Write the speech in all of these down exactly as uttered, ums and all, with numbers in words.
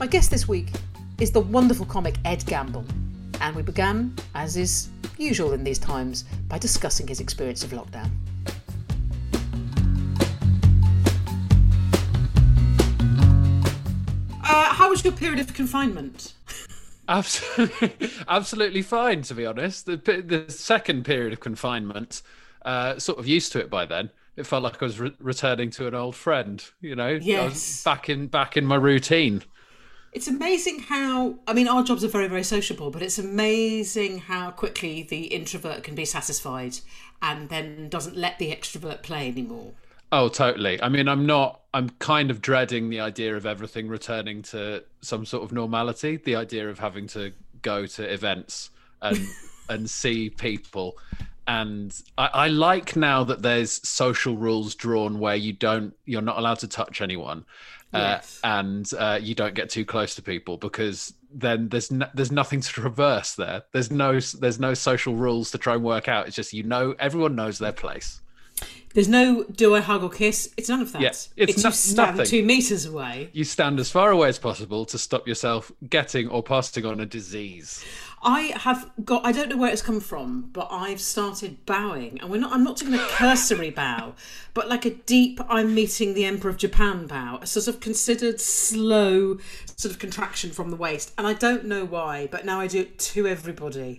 My guest this week is the wonderful comic Ed Gamble, and we began, as is usual in these times, by discussing his experience of lockdown. Uh, how was your period of confinement? Absolutely, absolutely fine, to be honest. The the second period of confinement, uh, sort of used to it by then. It felt like I was re- returning to an old friend. You know, yes. I was back in back in my routine. It's amazing how, I mean, our jobs are very, very sociable, but it's amazing how quickly the introvert can be satisfied and then doesn't let the extrovert play anymore. Oh, totally. I mean, I'm not, I'm kind of dreading the idea of everything returning to some sort of normality, the idea of having to go to events and and see people. And I, I like now that there's social rules drawn where you don't, you're not allowed to touch anyone. Yes. Uh, and uh, you don't get too close to people, because then there's no, there's nothing to reverse there. There's no there's no social rules to try and work out. It's just, you know, everyone knows their place. There's no do I hug or kiss. It's none of that. Yeah, it's it's no, you stand nothing. two metres away. You stand as far away as possible to stop yourself getting or passing on a disease. I have got, I don't know where it's come from, but I've started bowing, and we're not, I'm not doing a cursory bow, but like a deep, I'm meeting the Emperor of Japan bow, a sort of considered slow sort of contraction from the waist. And I don't know why, but now I do it to everybody.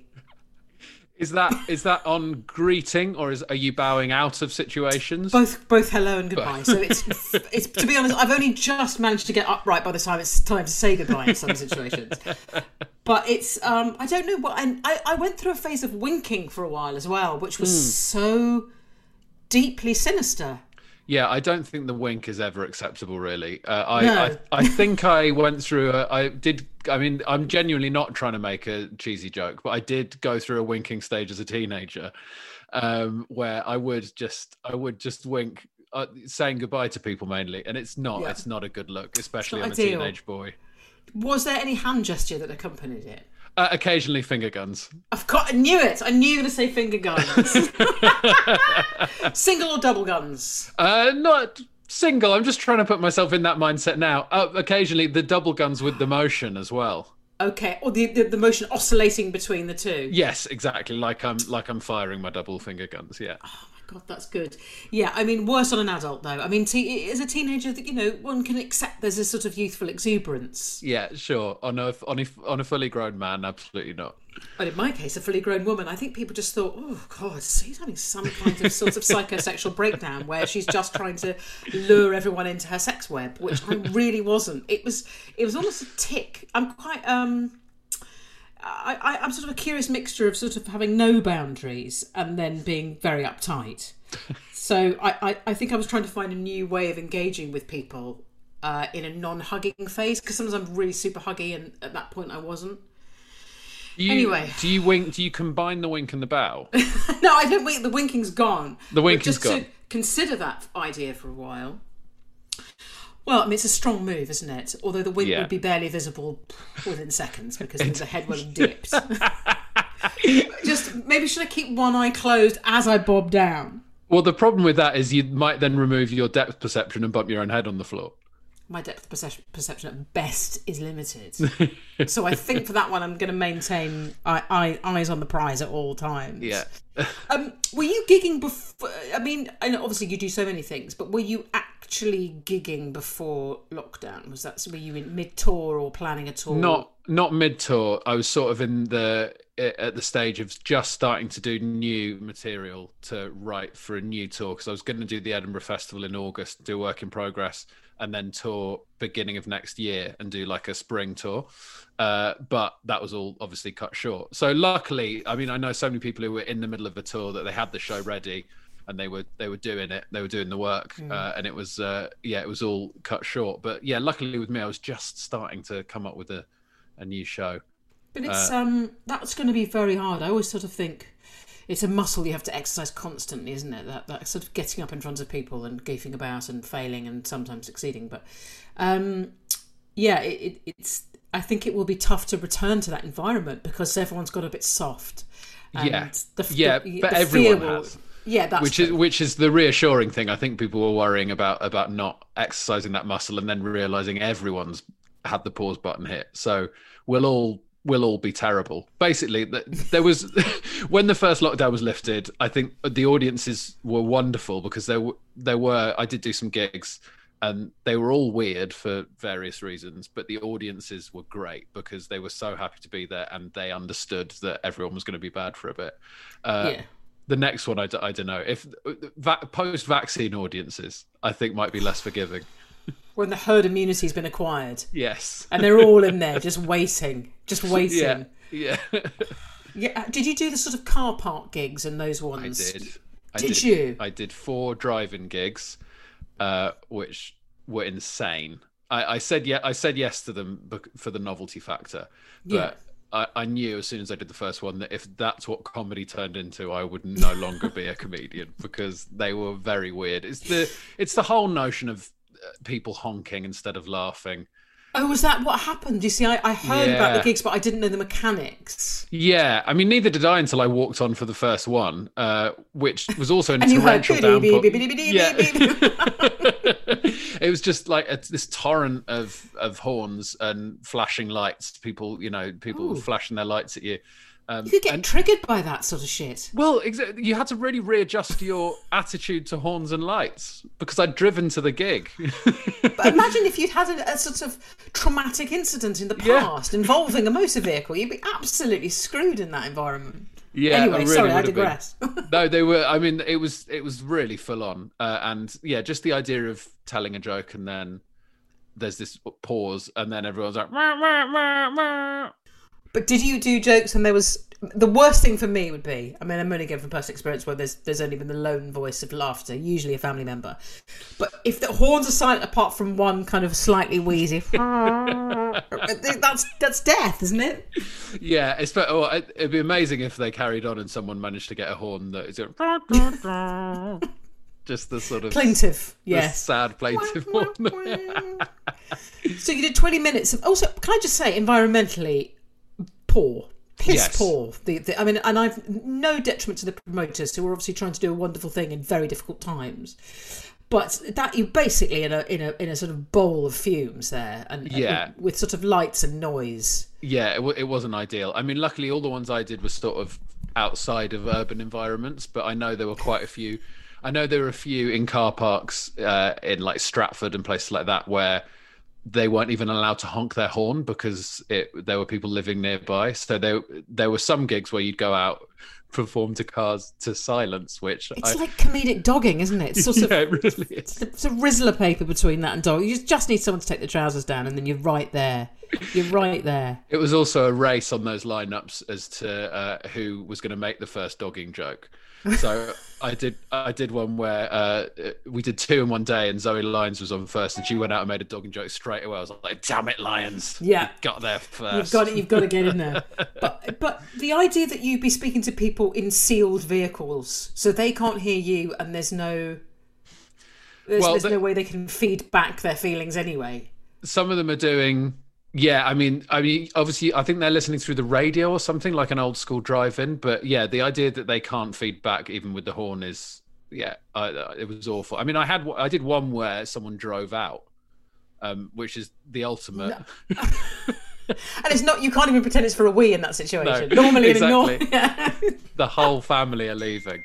Is that is that on greeting, or is are you bowing out of situations? Both, both hello and goodbye. So it's, it's to be honest, I've only just managed to get upright by the time it's time to say goodbye in some situations. But it's, um, I don't know what, and I, I went through a phase of winking for a while as well, which was mm. so deeply sinister. Yeah, I don't think the wink is ever acceptable, really. Uh, I, no. I I think I went through a, I did, I mean, I'm genuinely not trying to make a cheesy joke, but I did go through a winking stage as a teenager, um, where I would just, I would just wink, uh, saying goodbye to people mainly, and it's not, yeah. it's not a good look, especially on a ideal. teenage boy. Was there any hand gesture that accompanied it? Uh, occasionally finger guns. I've got, I knew it. I knew you were going to say finger guns. Single or double guns? Uh, not single. I'm just trying to put myself in that mindset now. Uh, occasionally the double guns with the motion as well. Okay, or the, the the motion oscillating between the two. Yes, exactly. Like I'm like I'm firing my double finger guns. Yeah. Oh my God, that's good. Yeah, I mean, worse on an adult though. I mean, te- as a teenager, you know, one can accept there's a sort of youthful exuberance. Yeah, sure. On a on a on a fully grown man, absolutely not. But in my case, a fully grown woman, I think people just thought, oh God, she's having some kind of sort of psychosexual breakdown where she's just trying to lure everyone into her sex web, which I really wasn't. It was it was almost a tick. I'm quite um I, I I'm sort of a curious mixture of sort of having no boundaries and then being very uptight. So I, I, I think I was trying to find a new way of engaging with people uh, in a non-hugging phase, because sometimes I'm really super huggy, and at that point I wasn't. You, anyway, do you wink? Do you combine the wink and the bow? No, I don't wink. The winking's gone. The winking's just gone. To consider that idea for a while. Well, I mean, it's a strong move, isn't it? Although the wink yeah. would be barely visible within seconds because the head would have dipped. Just maybe should I keep one eye closed as I bob down? Well, the problem with that is you might then remove your depth perception and bump your own head on the floor. My depth perception, perception at best is limited. So I think for that one, I'm going to maintain eye, eye, eyes on the prize at all times. Yeah. um, were you gigging before? I mean, I know obviously you do so many things, but were you actually gigging before lockdown? Was that, were you in mid-tour or planning a tour? Not not mid-tour. I was sort of in the at the stage of just starting to do new material to write for a new tour, because I was going to do the Edinburgh Festival in August, do work in progress, and then tour beginning of next year and do like a spring tour. Uh, but that was all obviously cut short. So luckily, I mean, I know so many people who were in the middle of a tour that they had the show ready and they were they were doing it, they were doing the work, mm. uh, and it was uh, yeah, it was all cut short. But yeah, luckily with me, I was just starting to come up with a, a new show. But it's uh, um that's going to be very hard. I always sort of think it's a muscle you have to exercise constantly, isn't it? That that sort of getting up in front of people and goofing about and failing and sometimes succeeding. But um, yeah, it, it, it's. I think it will be tough to return to that environment because everyone's got a bit soft. And yeah, the, yeah, the, but the everyone will, has. Yeah, that's which true. is which is the reassuring thing. I think people were worrying about about not exercising that muscle and then realizing everyone's had the pause button hit. So we'll all we'll all be terrible. Basically, there was when the first lockdown was lifted, I think the audiences were wonderful because there were there were I did do some gigs and they were all weird for various reasons, but the audiences were great because they were so happy to be there and they understood that everyone was going to be bad for a bit. Uh, yeah. The next one, I, d- I don't know. If va- post-vaccine audiences, I think might be less forgiving. When the herd immunity's been acquired. Yes. And they're all in there just waiting, just waiting. Yeah, yeah. Yeah. Did you do the sort of car park gigs and those ones? I did. I did, did you? I did four drive-in gigs, uh, which were insane. I, I said yeah. I said yes to them bec- for the novelty factor, but Yeah. I, I knew as soon as I did the first one that if that's what comedy turned into, I would no longer be a comedian because they were very weird. It's the it's the whole notion of people honking instead of laughing. Oh, was that what happened? You see, I, I heard Yeah. about the gigs, but I didn't know the mechanics. Yeah, I mean, neither did I until I walked on for the first one, uh, which was also in And you heard torrential beep, downpour. beep, beep, beep, beep, Yeah. beep, beep. It was just like a, this torrent of of horns and flashing lights. People, you know, people Ooh. flashing their lights at you. Um, You could get and- triggered by that sort of shit. Well, exa- you had to really readjust your attitude to horns and lights because I'd driven to the gig. But imagine if you'd had a, a sort of traumatic incident in the Yeah. past involving a motor vehicle. You'd be absolutely screwed in that environment. Yeah, Anyway, I really sorry, I would have been. digress. No, they were. I mean, it was it was really full on, uh, and yeah, just the idea of telling a joke and then there's this pause, and then everyone's like, "Wah, wah, wah, wah." But did you do jokes and there was... The worst thing for me would be... I mean, I'm only going from personal experience where there's there's only been the lone voice of laughter, usually a family member. But if the horns are silent apart from one kind of slightly wheezy... that's that's death, isn't it? Yeah, it's oh, it- it'd be amazing if they carried on and someone managed to get a horn that is just the sort of Plaintive, the yes. sad plaintive horn. So you did twenty minutes of... Also, can I just say, environmentally, poor. Piss Yes. poor. The, the, I mean, and I've no detriment to the promoters who are obviously trying to do a wonderful thing in very difficult times. But that you're basically in a in a in a sort of bowl of fumes there, and Yeah. with, with sort of lights and noise. Yeah, it, w- it wasn't ideal. I mean, luckily, all the ones I did were sort of outside of urban environments, but I know there were quite a few. I know there were a few in car parks uh, in like Stratford and places like that where they weren't even allowed to honk their horn because it, there were people living nearby. So there, there were some gigs where you'd go out, perform to cars to silence, which It's I, like comedic dogging, isn't it? It's sort yeah, of it really is. it's a Rizzler paper between that and dog. You just- just need someone to take the trousers down, and then you're right there. You're right there. It was also a race on those lineups as to uh, who was going to make the first dogging joke. So I did I did one where uh, we did two in one day, and Zoe Lyons was on first, and she went out and made a dogging joke straight away. I was like, "Damn it, Lyons! Yeah. You got there first." You've got it. You've got to get in there. But but the idea that you'd be speaking to people in sealed vehicles, so they can't hear you, and there's no there's, Well, there's the- no way they can feed back their feelings anyway. Some of them are doing. Yeah, I mean, I mean, obviously, I think they're listening through the radio or something like an old school drive-in. But yeah, the idea that they can't feed back even with the horn is, yeah, I, it was awful. I mean, I had, I did one where someone drove out, um, which is the ultimate. No. And it's not. You can't even pretend it's for a wee in that situation. No, Normally, exactly. in a yeah. The whole family are leaving.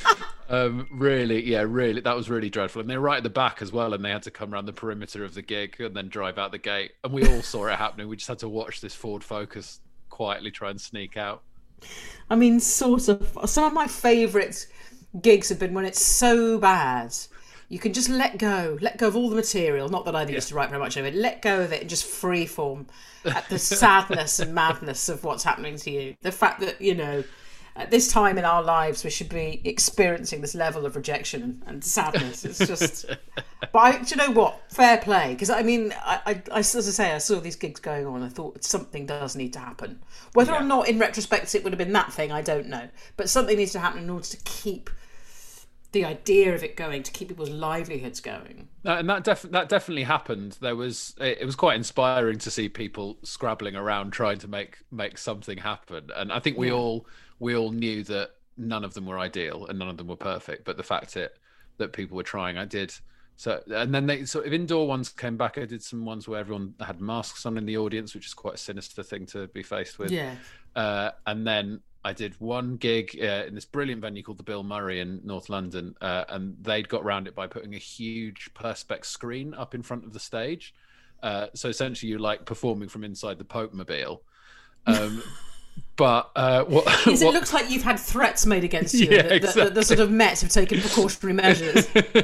Um, really, yeah, really, that was really dreadful. And they're right at the back as well, and they had to come around the perimeter of the gig and then drive out the gate. And we all saw it happening. We just had to watch this Ford Focus quietly try and sneak out. I mean, sort of. Some of my favourite gigs have been when it's so bad. You can just let go, let go of all the material. Not that I used to write very much of it. Let go of it and just freeform at the sadness and madness of what's happening to you. The fact that, you know, at this time in our lives, we should be experiencing this level of rejection and sadness. It's just... But I, do you know what? Fair play. Because, I mean, I, I, I, as I say, I saw these gigs going on. I thought something does need to happen. Whether Yeah. or not, in retrospect, it would have been that thing, I don't know. But something needs to happen in order to keep the idea of it going, to keep people's livelihoods going. Uh, and that def- that definitely happened. There was it, it was quite inspiring to see people scrabbling around trying to make make something happen. And I think we Yeah. all we all knew that none of them were ideal and none of them were perfect. But the fact it, that people were trying, I did So, and then they sort of indoor ones came back. I did some ones where everyone had masks on in the audience, which is quite a sinister thing to be faced with. Yeah. Uh, and then I did one gig uh, in this brilliant venue called the Bill Murray in North London. Uh, and they'd got around it by putting a huge Perspex screen up in front of the stage. Uh, so essentially you're like performing from inside the Pope Mobile. Um, But uh, what, yes, it what... looks like you've had threats made against you. Yeah, the, exactly. the, the sort of Met have taken precautionary measures.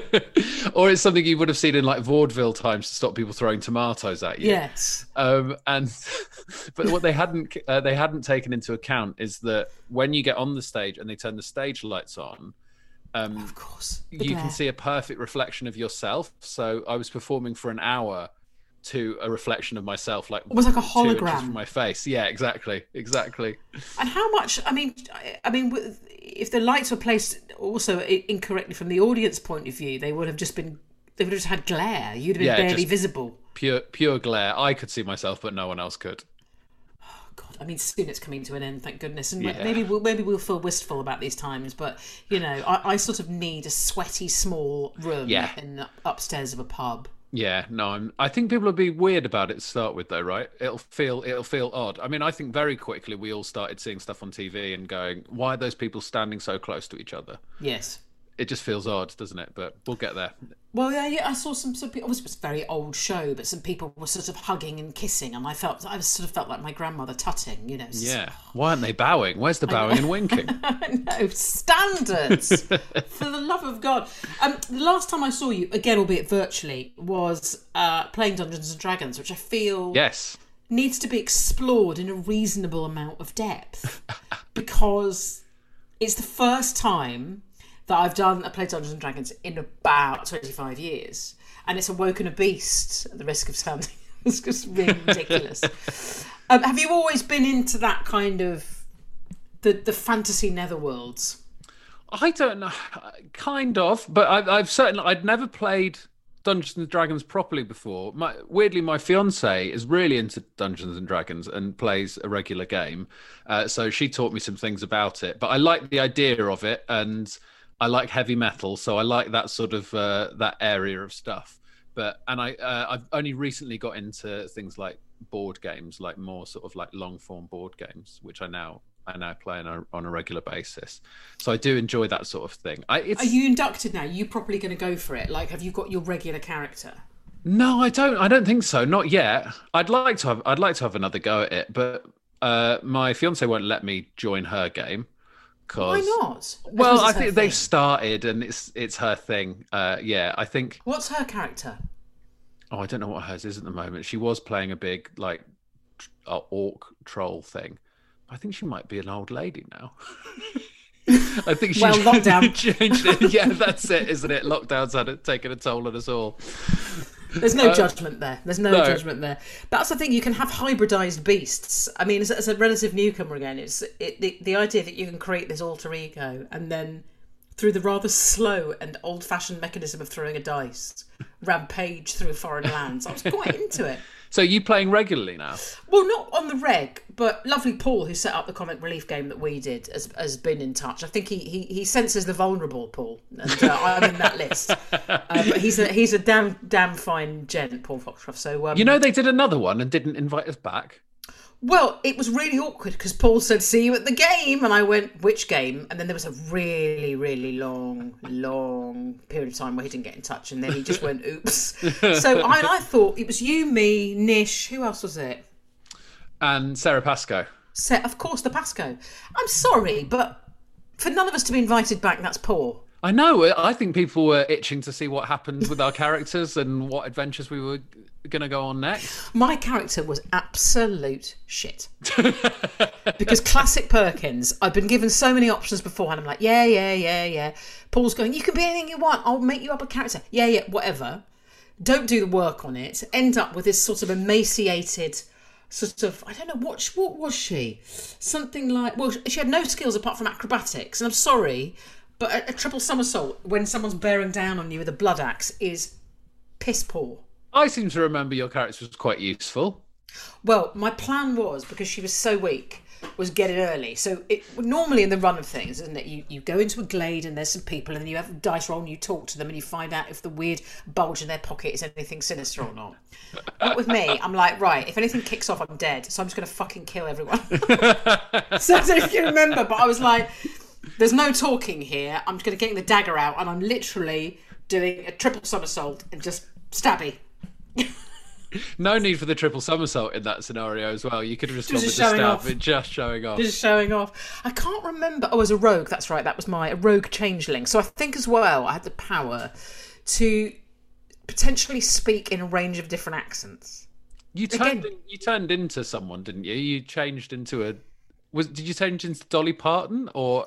Or it's something you would have seen in like vaudeville times to stop people throwing tomatoes at you. Yes. Um, and but what they hadn't uh, they hadn't taken into account is that when you get on the stage and they turn the stage lights on, um, of course, the you glare. can see a perfect reflection of yourself. So I was performing for an hour to a reflection of myself, like almost like a two inches hologram from my face. Yeah, exactly, exactly. And how much? I mean, I mean, if the lights were placed also incorrectly from the audience point of view, they would have just been. They would have just had glare. You'd have been Yeah, barely just visible. Pure, pure glare. I could see myself, but no one else could. Oh God! I mean, soon it's coming to an end, thank goodness. And Yeah. maybe we'll maybe we'll feel wistful about these times, but you know, I, I sort of need a sweaty, small room Yeah. in the upstairs of a pub. Yeah, no, I'm. I think people will be weird about it to start with, though, right? It'll feel, it'll feel odd. I mean, I think very quickly we all started seeing stuff on T V and going, "Why are those people standing so close to each other?" Yes. It just feels odd, doesn't it? But we'll get there. Well, yeah, yeah. I saw some. some people, it was a very old show, but some people were sort of hugging and kissing, and I felt I was sort of felt like my grandmother tutting. You know. Yeah. Why aren't they bowing? Where's the bowing and winking? No standards. For the love of God. Um, the last time I saw you, again, albeit virtually, was uh, playing Dungeons and Dragons, which I feel Yes. needs to be explored in a reasonable amount of depth, because it's the first time that I've done a play Dungeons and Dragons in about twenty-five years, and it's awoken a beast at the risk of sounding it's just really ridiculous. um, have you always been into that kind of the the fantasy netherworlds? I don't know, kind of, but I've, I've certainly I'd never played Dungeons and Dragons properly before. My, weirdly, my fiance is really into Dungeons and Dragons and plays a regular game, uh, so she taught me some things about it. But I like the idea of it, and I like heavy metal, so I like that sort of uh, that area of stuff. But and I uh, I've only recently got into things like board games, like more sort of like long form board games, which I now I now play on a, on a regular basis. So I do enjoy that sort of thing. I, it's... Are you inducted now? Are you properly going to go for it? Like, have you got your regular character? No, I don't. I don't think so. Not yet. I'd like to have. I'd like to have another go at it, but uh, my fiance won't let me join her game. Why not? Well, I it's her think they've thing. started, and it's it's her thing. Uh, yeah, I think. What's her character? Oh, I don't know what hers is at the moment. She was playing a big like tr- uh, orc troll thing. I think she might be an old lady now. I think she Well, lockdown. changed it. Yeah, that's it, isn't it? Lockdown's had it taken a toll on us all. There's no Uh, judgment there. There's no, no. judgment there. That's the thing. You can have hybridized beasts. I mean, as, as a relative newcomer again, it's it, the, the idea that you can create this alter ego and then, through the rather slow and old-fashioned mechanism of throwing a dice, rampage through foreign lands. I was quite into it. So you playing regularly now? Well, not on the reg, but lovely Paul, who set up the comic relief game that we did, has, has been in touch. I think he, he, he senses the vulnerable, Paul, and uh, I'm in that list. Uh, but he's a he's a damn damn fine gent, Paul Foxcroft. So um, You know they did another one and didn't invite us back. well, it was really awkward because Paul said, "See you at the game," and I went, "Which game?" And then there was a really, really long, long period of time where he didn't get in touch, and then he just went, "Oops." So I, I thought it was you, me, Nish. Who else was it? And Sarah Pascoe. Set, of course, the Pasco. I'm sorry, but for none of us to be invited back, that's poor. I know. I think people were itching to see what happened with our characters and what adventures we were going to go on next. My character was absolute shit. Because classic Perkins, I've been given so many options beforehand. I'm like, yeah, yeah, yeah, yeah. Paul's going, you can be anything you want. I'll make you up a character. Yeah, yeah, whatever. Don't do the work on it. End up with this sort of emaciated... sort of, I don't know, what what was she? Something like, well, she had no skills apart from acrobatics. And I'm sorry, but a, a triple somersault when someone's bearing down on you with a blood axe is piss poor. I seem to remember your character was quite useful. Well, my plan was, because she was so weak, was get in early. So it, normally in the run of things, isn't it? You you go into a glade and there's some people, and then you have a dice roll and you talk to them and you find out if the weird bulge in their pocket is anything sinister or not. Not with me. I'm like, right, if anything kicks off, I'm dead. So I'm just going to fucking kill everyone. So I don't know if you remember, but I was like, there's no talking here. I'm just going to get the dagger out and I'm literally doing a triple somersault and just stabby. No need for the triple somersault in that scenario as well. You could have just gone with the showing stab, off. but just showing off. Just showing off. I can't remember. Oh, as a rogue, that's right. That was my a rogue changeling. So I think as well, I had the power to potentially speak in a range of different accents. You turned Again- in, you turned into someone, didn't you? You changed into a was did you change into Dolly Parton or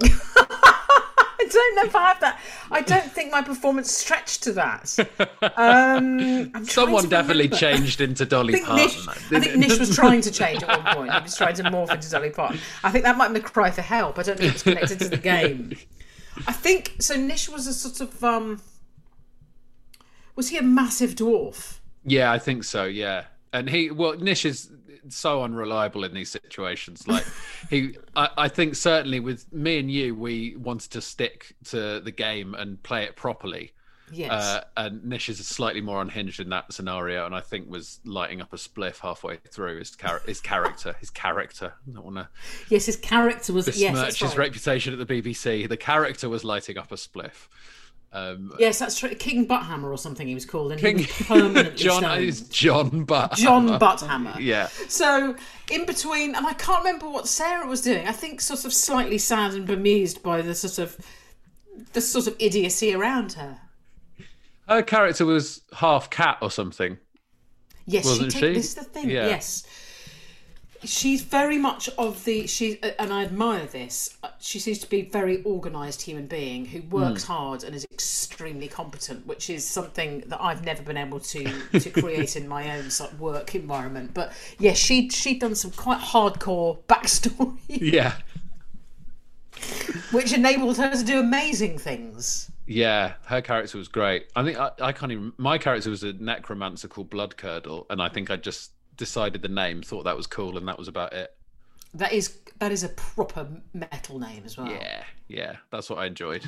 I don't know if I have that. I don't think my performance stretched to that. Um, I'm trying someone to definitely remember. changed into Dolly I think, Parton? Nish, I think Nish was trying to change at one point. He was trying to morph into Dolly Parton. I think that might be a cry for help. I don't think it was connected to the game. I think so. Nish was a sort of um, was he a massive dwarf? Yeah, I think so. Yeah, and he well, Nish is so unreliable in these situations. Like he, I, I think certainly with me and you, we wanted to stick to the game and play it properly. Yes. Uh, and Nish is slightly more unhinged in that scenario, and I think was lighting up a spliff halfway through his, char- his character. His character. I don't want to Yes, his character was. besmirch Yes, that's his right. reputation at the B B C. The character was lighting up a spliff. Um, Yes, that's true. King Butthammer or something he was called, and King he was permanently John stoned. is John Butt. John Butthammer. Yeah. So in between, and I can't remember what Sarah was doing. I think sort of slightly sad and bemused by the sort of the sort of idiocy around her. Her character was half cat or something. Yes, Wasn't she, she? This is the thing. Yeah. Yes, she's very much of the she, and I admire this. She seems to be a very organised human being who works Hmm. hard and is extremely competent, which is something that I've never been able to to create in my own sort of work environment. But yes, she she'd done some quite hardcore backstory, Yeah. which enabled her to do amazing things. Yeah, her character was great. I think I, I can't even. My character was a necromancer called Bloodcurdle, and I think I just decided the name, thought that was cool, and that was about it. That is that is a proper metal name as well. Yeah, yeah, that's what I enjoyed.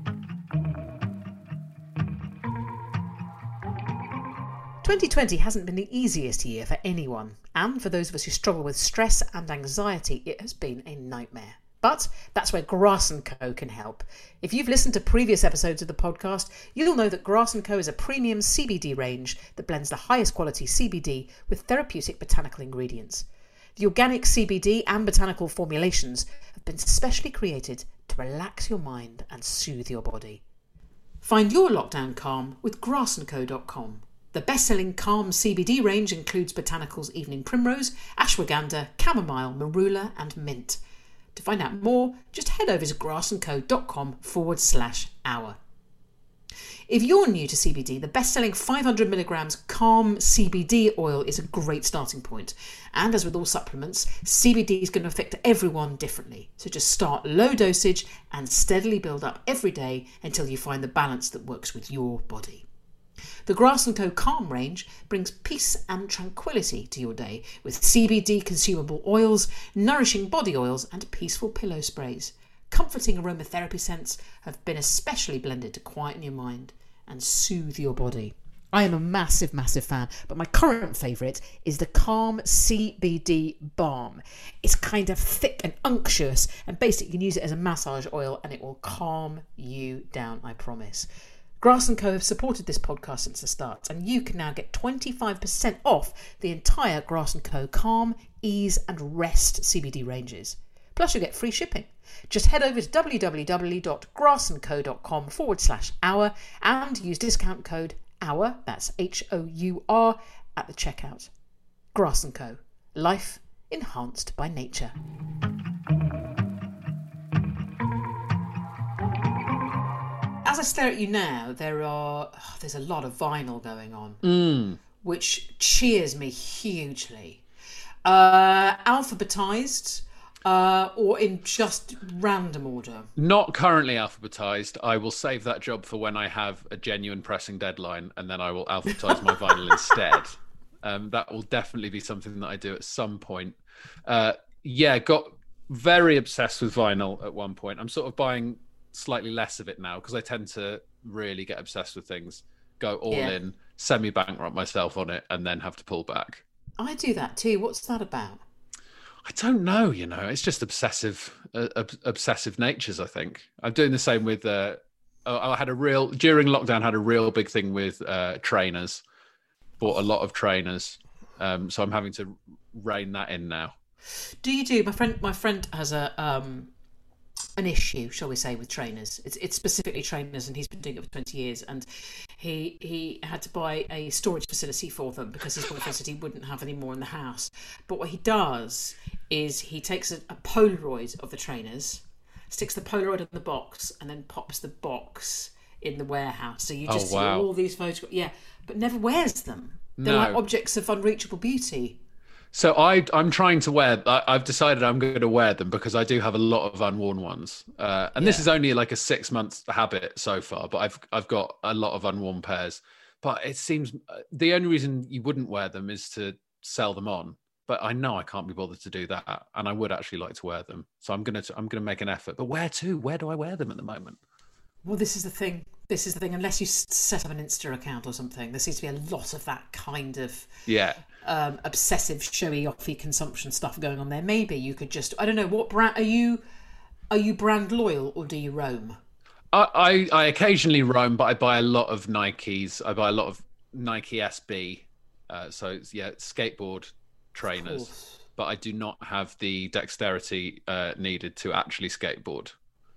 twenty twenty hasn't been the easiest year for anyone, and for those of us who struggle with stress and anxiety, it has been a nightmare. But that's where Grass and Co can help. If you've listened to previous episodes of the podcast, you'll know that Grass and Co is a premium C B D range that blends the highest quality C B D with therapeutic botanical ingredients. The organic C B D and botanical formulations have been specially created to relax your mind and soothe your body. Find your lockdown calm with grass and co dot com. The best-selling Calm C B D range includes botanicals Evening Primrose, Ashwagandha, Chamomile, Marula and Mint. To find out more, just head over to grassandco.com forward slash hour. If you're new to C B D, the best-selling five hundred milligrams Calm C B D oil is a great starting point. And as with all supplements, C B D is going to affect everyone differently. So just start low dosage and steadily build up every day until you find the balance that works with your body. The Grass and Co Calm range brings peace and tranquility to your day with C B D consumable oils, nourishing body oils and peaceful pillow sprays. Comforting aromatherapy scents have been especially blended to quieten your mind and soothe your body. I am a massive, massive fan, but my current favourite is the Calm C B D Balm. It's kind of thick and unctuous, and basically you can use it as a massage oil and it will calm you down, I promise. Grass and Co have supported this podcast since the start, and you can now get twenty-five percent off the entire Grass and Co Calm, Ease and Rest C B D ranges. Plus you'll get free shipping. Just head over to www.grassandco.com forward slash hour and use discount code hour, that's H O U R, at the checkout. Grass and Co. Life enhanced by nature. As I stare at you now, there are oh, there's a lot of vinyl going on, Mm. which cheers me hugely. Uh, alphabetized uh, or in just random order? Not currently alphabetized. I will save that job for when I have a genuine pressing deadline, and then I will alphabetize my vinyl instead. Um, that will definitely be something that I do at some point. Uh, yeah, got very obsessed with vinyl at one point. I'm sort of buying slightly less of it now because I tend to really get obsessed with things, go all Yeah, in, semi bankrupt myself on it, and then have to pull back. I do that too. What's that about? I don't know, you know, it's just obsessive, uh, ob- obsessive natures. I think I'm doing the same with. Uh, oh, I had a real during lockdown. Had a real big thing with uh, trainers. Bought a lot of trainers, um, so I'm having to rein that in now. Do you do? My friend, my friend has a um an issue, shall we say, with trainers. It's it's specifically trainers, and he's been doing it for twenty years. And he he had to buy a storage facility for them because his boyfriend said he wouldn't have any more in the house. But what he does is he takes a, a Polaroid of the trainers, sticks the Polaroid in the box, and then pops the box in the warehouse. So you Oh just see wow! all these photographs. Yeah, but never wears them. They're like No. objects of unreachable beauty. So I, I'm trying to wear. I, I've decided I'm going to wear them because I do have a lot of unworn ones, uh, and this Yeah. is only like a six month habit so far. But I've I've got a lot of unworn pairs. But it seems uh, the only reason you wouldn't wear them is to sell them on. But I know I can't be bothered to do that, and I would actually like to wear them. So I'm gonna I'm gonna make an effort. But where to? Where do I wear them at the moment? Well, this is the thing. This is the thing. Unless you s- set up an Insta account or something, there seems to be a lot of that kind of Yeah. um, obsessive, showy, offy consumption stuff going on there. Maybe you could just, I don't know, what brand are you? Are you brand loyal or do you roam? I, I, I occasionally roam, but I buy a lot of Nikes. I buy a lot of Nike S B. Uh, so it's, yeah, skateboard Of trainers. course. But I do not have the dexterity uh, needed to actually skateboard.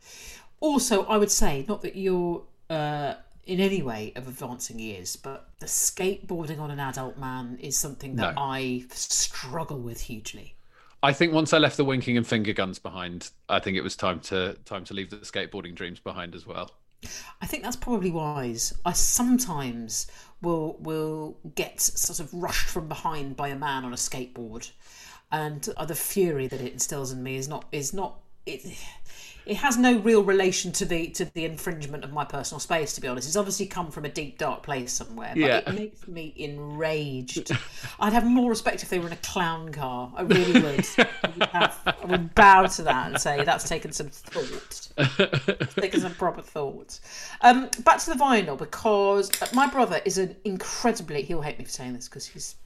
Also, I would say, not that you're uh, in any way of advancing years, but the skateboarding on an adult man is something that No. I struggle with hugely. I think once I left the winking and finger guns behind, I think it was time to time to leave the skateboarding dreams behind as well. I think that's probably wise. I sometimes will will get sort of rushed from behind by a man on a skateboard, and uh, the fury that it instills in me is not is not it. It has no real relation to the to the infringement of my personal space. To be honest, it's obviously come from a deep dark place somewhere. But Yeah. it makes me enraged. I'd have more respect if they were in a clown car. I really would. I would, have, I would bow to that and say that's taken some thought. Taking some proper thought. Um, back to the vinyl, because my brother is an incredibly, he'll hate me for saying this because he's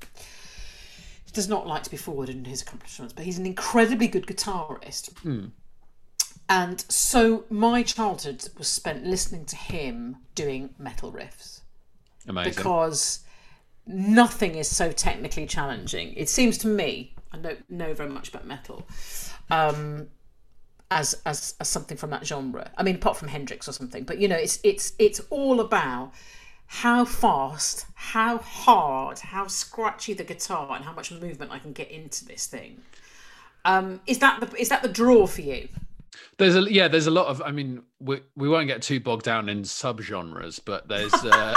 he does not like to be forward in his accomplishments, but he's an incredibly good guitarist. And so my childhood was spent listening to him doing metal riffs Amazing. because nothing is so technically challenging. It seems to me, I don't know very much about metal, um, as, as as something from that genre. I mean, apart from Hendrix or something, but you know, it's it's it's all about how fast, how hard, how scratchy the guitar, and how much movement I can get into this thing. Um, is that the is that the draw for you? There's a yeah, there's a lot of. I mean, we we won't get too bogged down in subgenres, but there's. Uh,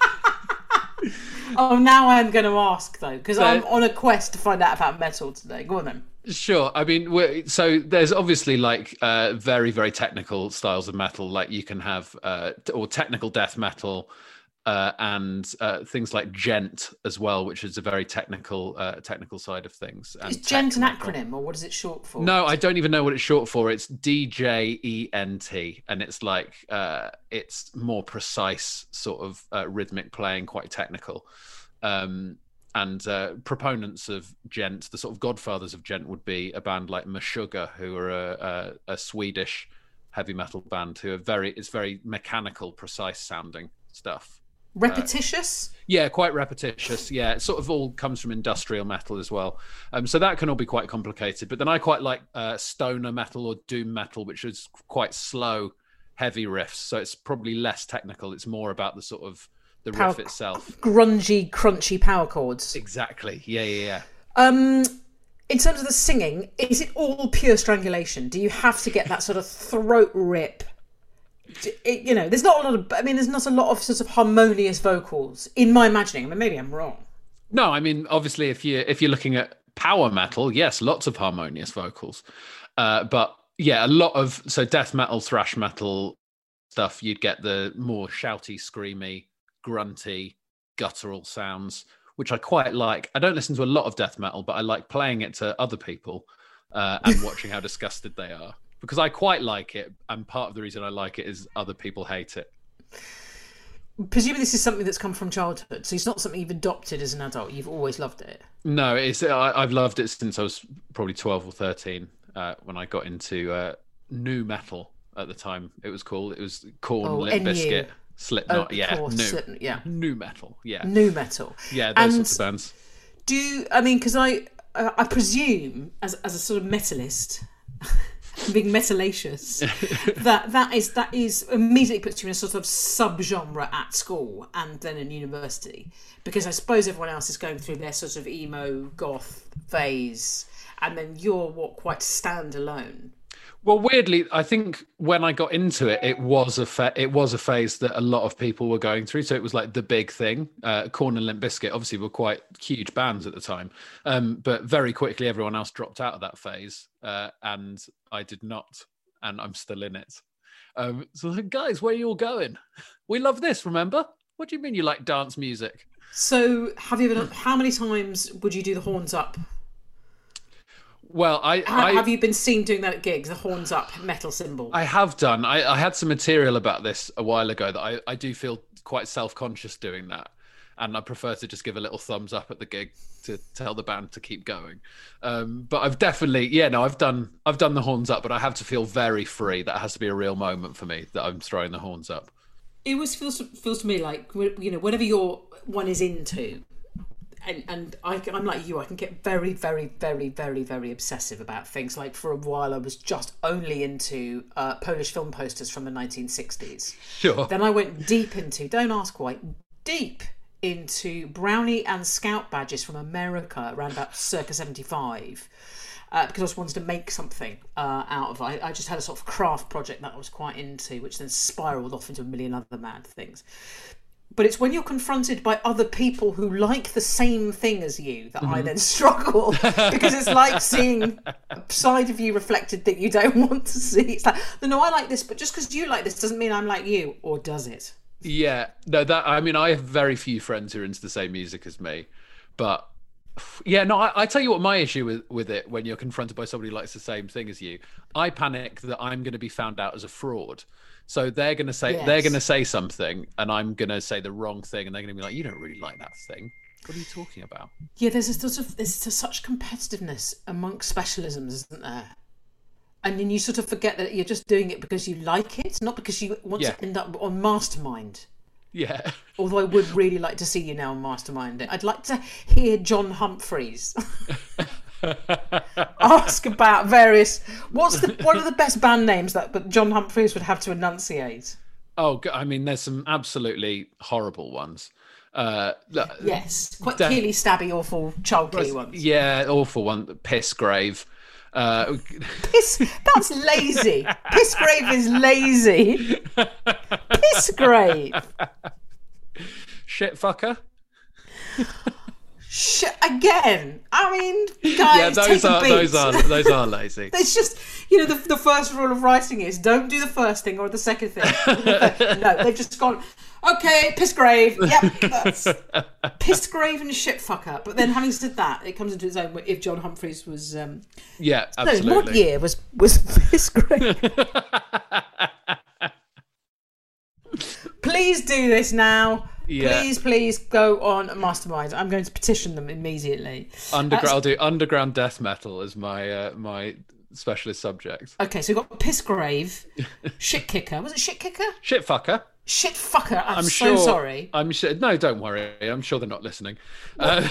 Oh, now I'm going to ask though, because So- I'm on a quest to find out about metal today. Go on then. Sure. I mean, we're, so there's obviously like uh, very, very technical styles of metal. Like you can have uh, t- or technical death metal, uh, and uh, things like gent as well, which is a very technical, uh, technical side of things. And Is gent an tech metal. acronym, or what is it short for? No, I don't even know what it's short for. It's D J E N T, and it's like uh, it's more precise sort of uh, rhythmic playing, quite technical. Um, and uh, proponents of gent, the sort of godfathers of gent, would be a band like Meshuggah, who are a, a, a Swedish heavy metal band who are very, it's very mechanical, precise sounding stuff. Repetitious? Yeah, quite repetitious. Yeah, it sort of all comes from industrial metal as well. Um, so that can all be quite complicated. But then I quite like uh, stoner metal or doom metal, which is quite slow, heavy riffs. So it's probably less technical. It's more about the sort of the Power- riff itself. Grungy, crunchy power chords. Exactly. Yeah, yeah, yeah. Um, in terms of the singing, is it all pure strangulation? Do you have to get that sort of throat rip? D- It, you know, there's not a lot of. I mean, there's not a lot of sort of harmonious vocals in my imagining. I mean, maybe I'm wrong. No, I mean, obviously, if you if you're looking at power metal, yes, lots of harmonious vocals, uh, but yeah, a lot of so death metal, thrash metal stuff. You'd get the more shouty, screamy, grunty, guttural sounds, which I quite like. I don't listen to a lot of death metal, but I like playing it to other people. uh, and watching how disgusted they are. Because I quite like it, and part of the reason I like it is other people hate it. Presumably this is something that's come from childhood, so it's not something you've adopted as an adult. You've always loved it. No, it's I, I've loved it since I was probably twelve or thirteen, uh, when I got into uh, nu metal at the time. It was called. It was Korn, Oh, Limp N U. Bizkit, Slipknot. Of yeah, course, nu, Slipknot, yeah. nu metal. Yeah, Nu metal. yeah, those And sorts of bands. do you, I mean, because I, uh, I presume as as a sort of metalist, being metalacious, that that is that is immediately puts you in a sort of subgenre at school and then in university, because I suppose everyone else is going through their sort of emo goth phase, and then you're what quite standalone. Well, weirdly, I think when I got into it, it was a fa- it was a phase that a lot of people were going through. So it was like the big thing. Uh, Korn and Limp Bizkit obviously were quite huge bands at the time, um, but very quickly everyone else dropped out of that phase, uh, and I did not, and I'm still in it. Um, so, like, guys, where are you all going? We love this. Remember? What do you mean you like dance music? So have you ever? How many times would you do the horns up? Well, I, Ha- I have you been seen doing that at gigs? The horns up metal symbol. I have done. I, I had some material about this a while ago that I, I do feel quite self-conscious doing that. And I prefer to just give a little thumbs up at the gig to tell the band to keep going. Um, but I've definitely, yeah, no, I've done I've done the horns up, but I have to feel very free. That has to be a real moment for me that I'm throwing the horns up. It always feels feels to me like, you know, whatever your one is into, and and I, I'm like you, I can get very, very, very, very, very obsessive about things. Like for a while, I was just only into uh, Polish film posters from the nineteen sixties. Sure. Then I went deep into, don't ask why, deep into brownie and scout badges from America around about circa seventy-five. Uh, because I just wanted to make something uh, out of it. I, I just had a sort of craft project that I was quite into, which then spiraled off into a million other mad things. But it's when you're confronted by other people who like the same thing as you that mm-hmm. I then struggle, because it's like seeing a side of you reflected that you don't want to see. It's like, no, I like this, but just because you like this doesn't mean I'm like you, or does it? Yeah, no, that I mean, I have very few friends who are into the same music as me, but yeah, no, I, I tell you what my issue with, with it when you're confronted by somebody who likes the same thing as you, I panic that I'm going to be found out as a fraud. So they're going to say Yes. they're going to say something, and I'm going to say the wrong thing, and they're going to be like, "You don't really like that thing. What are you talking about?" Yeah, there's a sort of there's such competitiveness amongst specialisms, isn't there? And then you sort of forget that you're just doing it because you like it, not because you want Yeah. to end up on Mastermind. Yeah. Although I would really like to see you now on Mastermind. I'd like to hear John Humphreys ask about various. What's the what are the best band names that but John Humphreys would have to enunciate? Oh, g- I mean, there's some absolutely horrible ones. Uh, Yes, quite Dan- clearly stabby, awful, chulky ones. yeah, awful one. Pissgrave. Uh, Piss, that's lazy. Pissgrave is lazy. Pissgrave. Shit fucker. Sh- again. I mean, Yeah, guys, those take a are beat. those are those are lazy. It's just, you know, the, the first rule of writing is don't do the first thing or the second thing. No, they've just gone, okay, Pissgrave. Yep, that's Pissgrave and shit fucker. But then having said that, it comes into its own if John Humphreys was... Um, Yeah, no, absolutely. what year was, was Pissgrave? Please do this now. Yeah. Please, please go on Mastermind. I'm going to petition them immediately. Underground. Uh, I'll do underground death metal as my uh, my specialist subject. Okay, so we've got Pissgrave, Shit Kicker. Was it Shit Kicker? Shit fucker. Shit fucker. I'm, I'm so sure. sorry. I'm sure. No, don't worry. I'm sure they're not listening. Uh,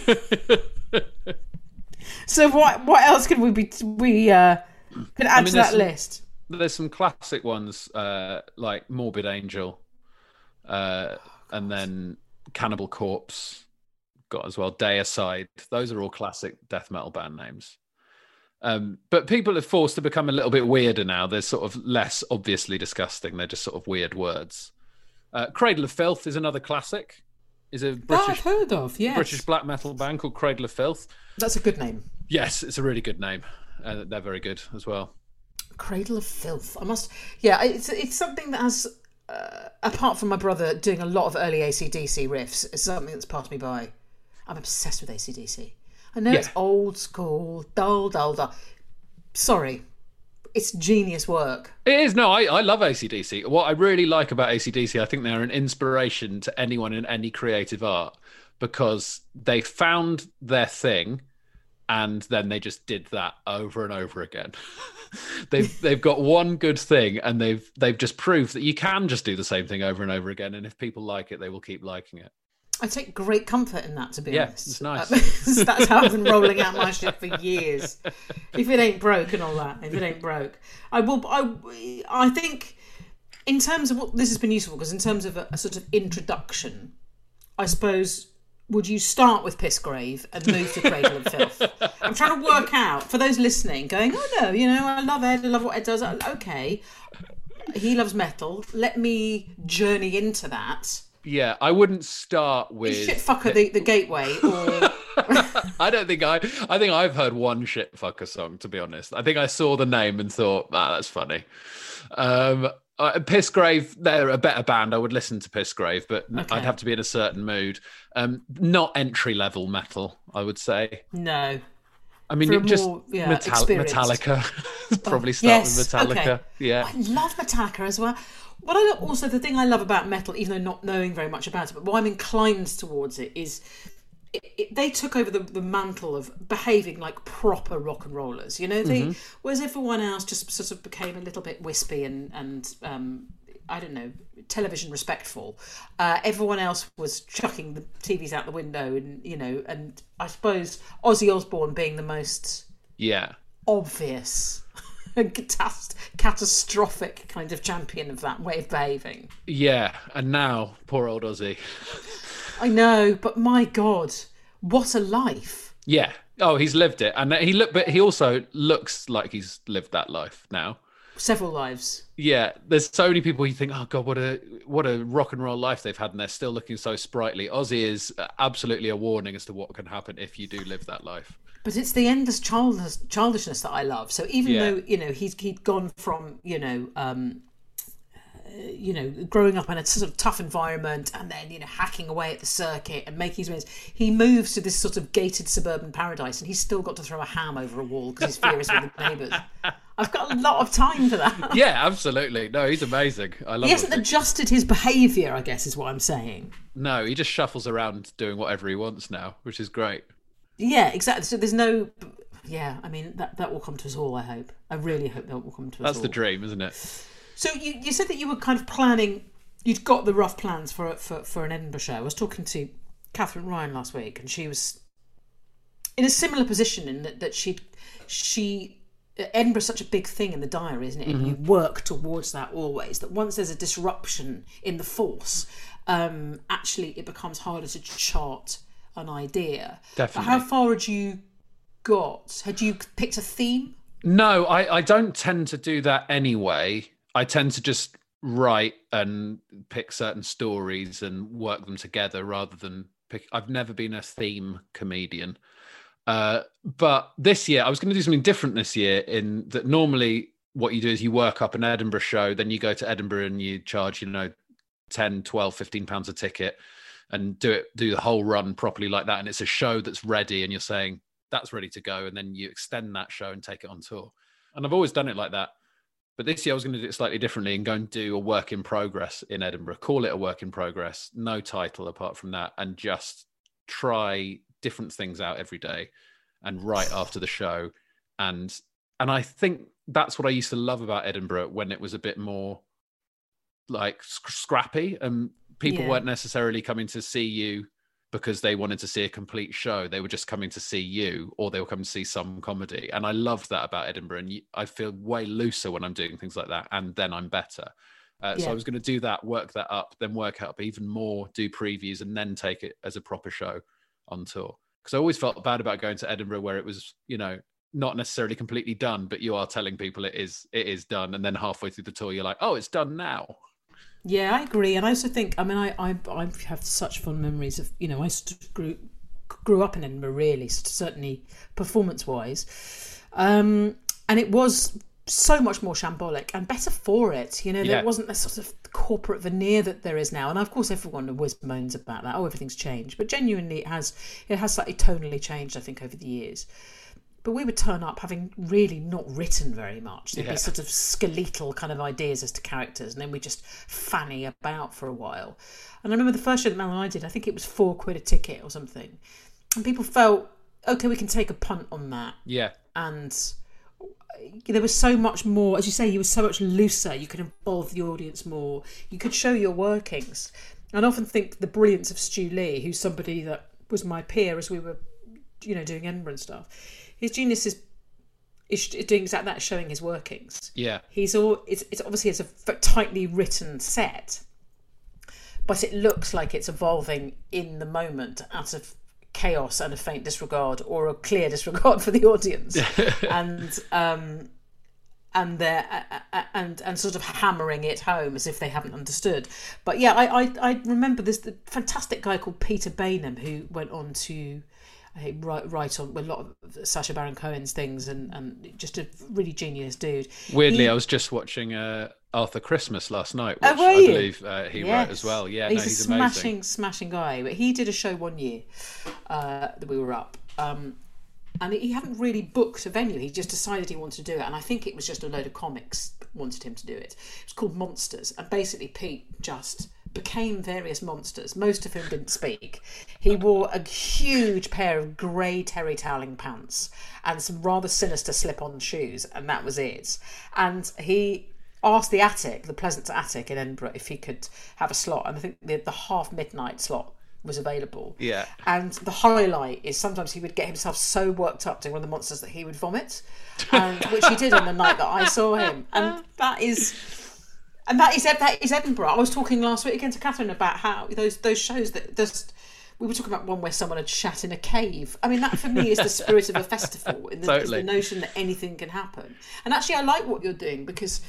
So what what else can we be we uh can add mean, to there's that some- list? there's some classic ones uh, like Morbid Angel, uh, and then Cannibal Corpse. Got as well. Deicide. Those are all classic death metal band names. Um, but people are forced to become a little bit weirder now. They're sort of less obviously disgusting. They're just sort of weird words. Uh, Cradle of Filth is another classic. Is a That I've British heard of, yes. British black metal band called Cradle of Filth. That's a good name. Yes, it's a really good name. Uh, they're very good as well. Cradle of Filth. I must. Yeah, it's it's something that has. Uh, apart from my brother doing a lot of early A C D C riffs, it's something that's passed me by. I'm obsessed with A C D C. I know Yeah. it's old school, dull, dull, dull. sorry, it's genius work. It is. No, I, I love A C D C. What I really like about A C D C, I think they're an inspiration to anyone in any creative art because they found their thing and then they just did that over and over again. they've they've got one good thing and they've they've just proved that you can just do the same thing over and over again, and if people like it, they will keep liking it. I take great comfort in that, to be yeah, honest. It's nice. That's how I've been rolling out my shit for years. If it ain't broke and all that, if it ain't broke, I will. I I think in terms of what this has been useful, because in terms of a, a sort of introduction, I suppose. Would you start with Pissgrave and move to Cradle of Filth? I'm trying to work out, for those listening, going, oh no, you know, I love Ed, I love what Ed does. Okay, he loves metal. Let me journey into that. Yeah, I wouldn't start with... Is Shitfucker the, the gateway? Or... I don't think I... I think I've heard one Shitfucker song, to be honest. I think I saw the name and thought, ah, that's funny. Um... Uh, Pissgrave, they're a better band. I would listen to Pissgrave, but okay. I'd have to be in a certain mood. Um, not entry-level metal, I would say. No. I mean, For just more, yeah, Metal- Metallica. Probably oh, start yes, with Metallica. Okay. Yeah. I love Metallica as well. What I also, the thing I love about metal, even though not knowing very much about it, but why I'm inclined towards it is... It, it, they took over the, the mantle of behaving like proper rock and rollers, you know. They, mm-hmm. Whereas everyone else just sort of became a little bit wispy and and um, I don't know, television respectful. Uh, everyone else was chucking the T Vs out the window, and you know, and I suppose Ozzy Osbourne being the most yeah obvious. Catast- catastrophic kind of champion of that way of behaving. Yeah, and now poor old Ozzy. I know, but my God, what a life! Yeah. Oh, he's lived it, and he look, but he also looks like he's lived that life now. Several lives. Yeah, there's so many people you think, oh God, what a what a rock and roll life they've had, and they're still looking so sprightly. Ozzy is absolutely a warning as to what can happen if you do live that life. But it's the endless childish, childishness that I love. So even yeah. though, you know, he's he'd gone from, you know, um, uh, you know, growing up in a sort of tough environment and then, you know, hacking away at the circuit and making his ways, he moves to this sort of gated suburban paradise, and he's still got to throw a ham over a wall because he's furious with the neighbours. I've got a lot of time for that. Yeah, absolutely. No, he's amazing. I love. He hasn't it. adjusted his behaviour, I guess, is what I'm saying. No, he just shuffles around doing whatever he wants now, which is great. Yeah, exactly. So there's no... Yeah, I mean, that, that will come to us all, I hope. I really hope that will come to us That's all. the dream, isn't it? So you, you said that you were kind of planning... You'd got the rough plans for, for, for an Edinburgh show. I was talking to Catherine Ryan last week, and she was in a similar position in that, that she'd... She... Edinburgh's such a big thing in the diary, isn't it? Mm-hmm. And you work towards that always. That once there's a disruption in the force, um, actually it becomes harder to chart an idea. Definitely. How far had you got? Had you picked a theme? No, I, I don't tend to do that anyway. I tend to just write and pick certain stories and work them together rather than pick. I've never been a theme comedian. Uh, but this year, I was going to do something different this year in that normally what you do is you work up an Edinburgh show, then you go to Edinburgh and you charge, you know, ten, twelve, fifteen pounds a ticket and do it, do the whole run properly like that. And it's a show that's ready and you're saying that's ready to go. And then you extend that show and take it on tour. And I've always done it like that. But this year I was going to do it slightly differently and go and do a work in progress in Edinburgh, call it a work in progress, no title apart from that, and just try different things out every day and write after the show. And, and I think that's what I used to love about Edinburgh when it was a bit more like scrappy and people yeah. weren't necessarily coming to see you because they wanted to see a complete show. They were just coming to see you, or they were coming to see some comedy. And I loved that about Edinburgh. And I feel way looser when I'm doing things like that. And then I'm better. Uh, yeah. So I was going to do that, work that up, then work up even more, do previews, and then take it as a proper show on tour. Because I always felt bad about going to Edinburgh where it was, you know, not necessarily completely done, but you are telling people it is, it is done. And then halfway through the tour, you're like, oh, it's done now. Yeah, I agree. And I also think, I mean, I, I, I have such fond memories of, you know, I grew, grew up in Edinburgh, really, certainly performance-wise. Um, and it was so much more shambolic and better for it. You know, there yeah. wasn't the sort of corporate veneer that there is now. And of course, everyone always moans about that. Oh, everything's changed. But genuinely, it has, it has slightly tonally changed, I think, over the years. but we would turn up having really not written very much. There'd Yeah. be sort of skeletal kind of ideas as to characters, and then we just fanny about for a while. And I remember the first show that Mel and I did, I think it was four quid a ticket or something. And people felt, okay, we can take a punt on that. Yeah. And there was so much more, as you say, you were so much looser. You could involve the audience more. You could show your workings. And I often think the brilliance of Stu Lee, who's somebody that was my peer as we were, you know, doing Edinburgh and stuff. His genius is is doing exactly that, showing his workings. Yeah. He's all. It's, it's obviously it's a tightly written set, but it looks like it's evolving in the moment out of chaos and a faint disregard or a clear disregard for the audience, and um, and they're uh, and and sort of hammering it home as if they haven't understood. But yeah, I I, I remember this the fantastic guy called Peter Bainham who went on to uh, write write on a lot of Sacha Baron Cohen's things, and and just a really genius dude. Weirdly, He- I was just watching uh, Arthur Christmas last night, which Oh, were I you? believe uh, he Yes. wrote as well. Yeah, he's no, a he's smashing, amazing. smashing guy. But he did a show one year uh, that we were up, um, and he hadn't really booked a venue. He just decided he wanted to do it, and I think it was just a load of comics that wanted him to do it. It was called Monsters, and basically Pete just became various monsters, most of whom didn't speak. He wore a huge pair of grey terry toweling pants and some rather sinister slip-on shoes, and that was it. And he asked the attic, the Pleasance Attic in Edinburgh, if he could have a slot, and I think the, the half midnight slot was available. Yeah. And the highlight is sometimes he would get himself so worked up doing one of the monsters that he would vomit, and which he did on the night that I saw him. And that is, and that is that is Edinburgh. I was talking last week again to Catherine about how those those shows that just. We were talking about one where someone had shat in a cave. I mean, that for me is the spirit of a festival, in the, is Totally. the notion that anything can happen. And actually, I like what you're doing because,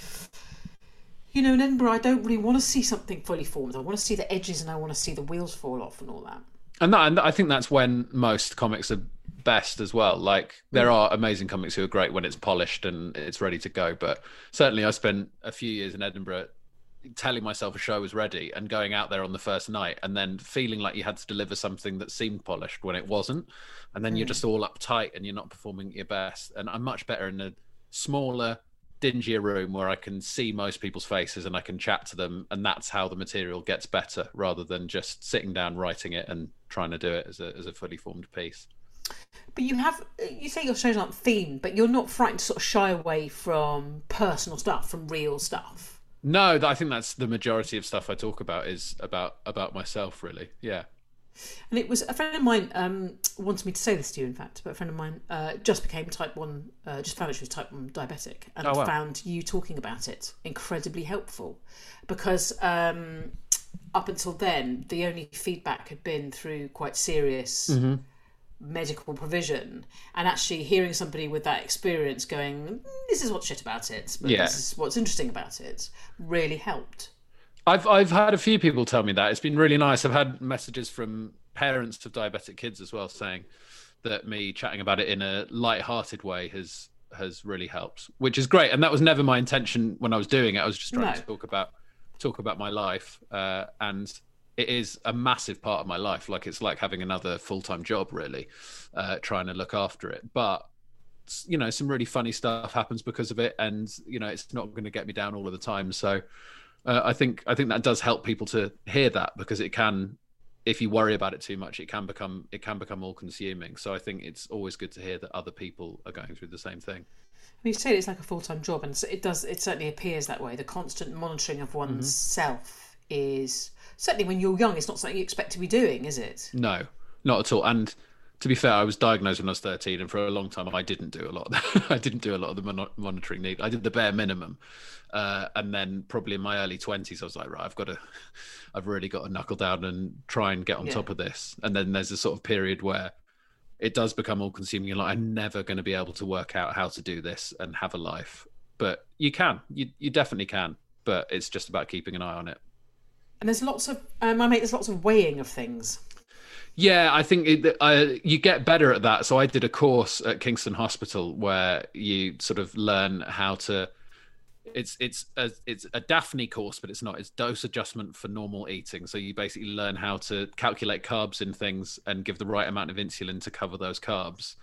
you know, in Edinburgh, I don't really want to see something fully formed. I want to see the edges and I want to see the wheels fall off and all that. And, that, and I think that's when most comics are best as well. Like, there are amazing comics who are great when it's polished and it's ready to go. But certainly I spent a few years in Edinburgh telling myself a show was ready and going out there on the first night and then feeling like you had to deliver something that seemed polished when it wasn't. And then you're just all uptight and you're not performing at your best. And I'm much better in a smaller, dingier room where I can see most people's faces and I can chat to them. And that's how the material gets better rather than just sitting down, writing it and trying to do it as a, as a fully formed piece. But you have, you say your shows aren't themed, but you're not frightened to sort of shy away from personal stuff, from real stuff. No, I think that's the majority of stuff I talk about is about about myself, really. Yeah. And it was a friend of mine um, wanted me to say this to you, in fact, but a friend of mine uh, just became type one, uh, just found out she was type one diabetic, and Oh, wow. found you talking about it incredibly helpful, because um, up until then, the only feedback had been through quite serious Mm-hmm. medical provision, and actually hearing somebody with that experience going, "Mm, this is what's shit about it, but Yeah. this is what's interesting about it," really helped. I've I've had a few people tell me that. It's been really nice. I've had messages from parents of diabetic kids as well saying that me chatting about it in a light-hearted way has has really helped, which is great. And that was never my intention when I was doing it. I was just trying No. to talk about talk about my life, uh, and it is a massive part of my life. Like, it's like having another full-time job, really, uh, trying to look after it. But you know, some really funny stuff happens because of it, and you know, it's not going to get me down all of the time. So uh, I think I think that does help people to hear that, because it can, if you worry about it too much, it can become it can become all consuming. So I think it's always good to hear that other people are going through the same thing. You say it's like a full-time job, and it does. It certainly appears that way. The constant monitoring of one's Mm-hmm. self is certainly, when you're young, it's not something you expect to be doing, is it? No, not at all. And to be fair, I was diagnosed when I was thirteen, and for a long time I didn't do a lot of that. I didn't do a lot of the mon- monitoring need. I did the bare minimum. Uh, and then probably in my early twenties, I was like, right, I've got to, I've really got to knuckle down and try and get on Yeah. top of this. And then there's a sort of period where it does become all consuming. You're like, I'm never going to be able to work out how to do this and have a life. But you can, you, you definitely can. But it's just about keeping an eye on it. And there's lots of, um, I make there's lots of weighing of things. Yeah, I think it, uh, you get better at that. So I did a course at Kingston Hospital where you sort of learn how to. It's it's a it's a Daphne course, but it's not. It's dose adjustment for normal eating. So you basically learn how to calculate carbs in things and give the right amount of insulin to cover those carbs.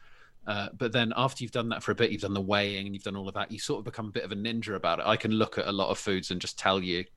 Uh, but then after you've done that for a bit, you've done the weighing and you've done all of that, you sort of become a bit of a ninja about it. I can look at a lot of foods and just tell you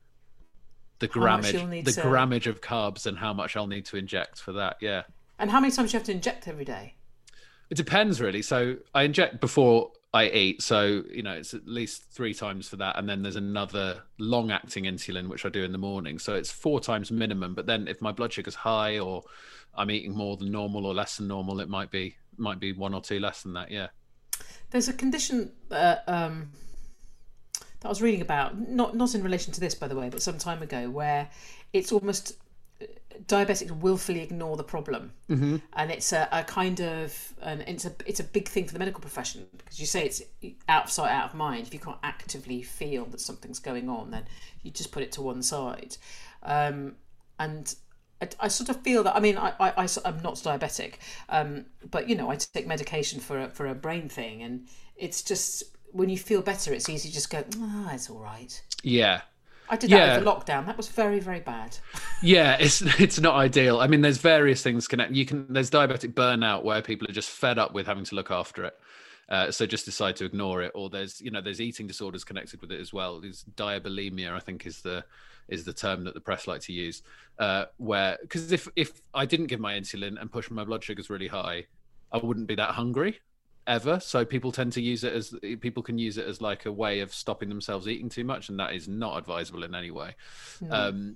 the grammage, the to... grammage of carbs and how much I'll need to inject for that. Yeah. And how many times do you have to inject every day? It depends really. So I inject before I eat. So, you know, it's at least three times for that. And then there's another long acting insulin, which I do in the morning. So it's four times minimum. But then if my blood sugar's high or I'm eating more than normal or less than normal, it might be might be one or two less than that. Yeah. There's a condition uh, um, that I was reading about, not not in relation to this, by the way, but some time ago, where it's almost diabetics willfully ignore the problem, mm-hmm. and it's a, a kind of and it's a it's a big thing for the medical profession, because you say it's out of sight, out of mind. If you can't actively feel that something's going on, then you just put it to one side, um, and. I, I sort of feel that, I mean, I, I, I, I'm not diabetic, um, but, you know, I take medication for a, for a brain thing, and it's just, when you feel better, it's easy to just go, ah, oh, it's all right. Yeah. I did that yeah. over lockdown. That was very, very bad. Yeah, it's it's not ideal. I mean, there's various things connect. You can there's diabetic burnout where people are just fed up with having to look after it. Uh, so just decide to ignore it, or there's you know there's eating disorders connected with it as well. There's diabulimia, I think, is the is the term that the press like to use. Uh, where because if if I didn't give my insulin and push my blood sugars really high, I wouldn't be that hungry ever. So people tend to use it as people can use it as like a way of stopping themselves eating too much, and that is not advisable in any way. No. Um,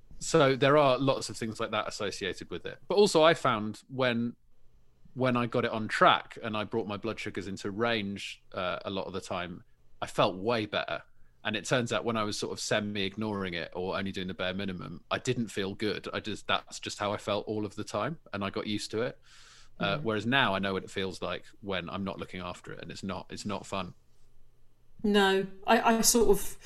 so there are lots of things like that associated with it. But also, I found when. when I got it on track and I brought my blood sugars into range uh, a lot of the time, I felt way better. And it turns out when I was sort of semi-ignoring it or only doing the bare minimum, I didn't feel good. I just that's just how I felt all of the time, and I got used to it. Uh, mm. Whereas now I know what it feels like when I'm not looking after it, and it's not it's not fun. No, I, I sort of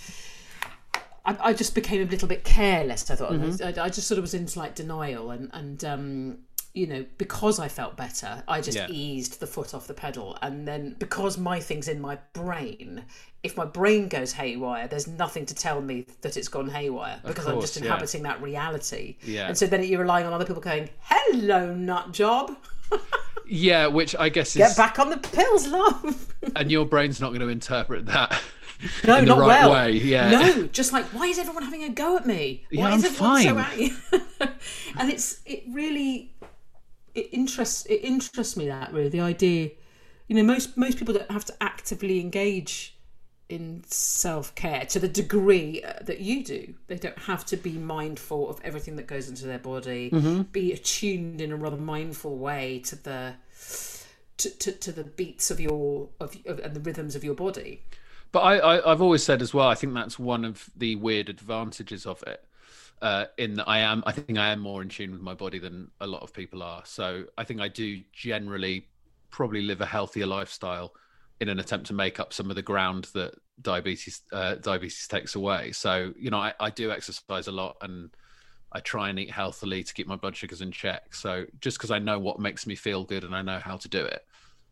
I, I just became a little bit careless. I thought mm-hmm. I, I just sort of was in slight denial, and and. Um, you know, because I felt better, I just yeah. eased the foot off the pedal. And then because my thing's in my brain, if my brain goes haywire, there's nothing to tell me that it's gone haywire, because course, I'm just inhabiting yeah. that reality. Yeah. And so then you're relying on other people going, hello, nut job. Yeah, which I guess is... Get back on the pills, love. And your brain's not going to interpret that. No, in the not right well. Way. Yeah. No, just like, why is everyone having a go at me? Why yeah, is I'm fine. So at and it's it really... It interests it interests me that really the idea, you know, most most people don't have to actively engage in self-care to the degree that you do. They don't have to be mindful of everything that goes into their body, mm-hmm. be attuned in a rather mindful way to the to, to, to the beats of your of, of and the rhythms of your body. But I, I I've always said as well, I think that's one of the weird advantages of it. Uh, in that I am, I think I am more in tune with my body than a lot of people are. So I think I do generally probably live a healthier lifestyle in an attempt to make up some of the ground that diabetes uh, diabetes takes away. So, you know, I, I do exercise a lot, and I try and eat healthily to keep my blood sugars in check. So just because I know what makes me feel good and I know how to do it.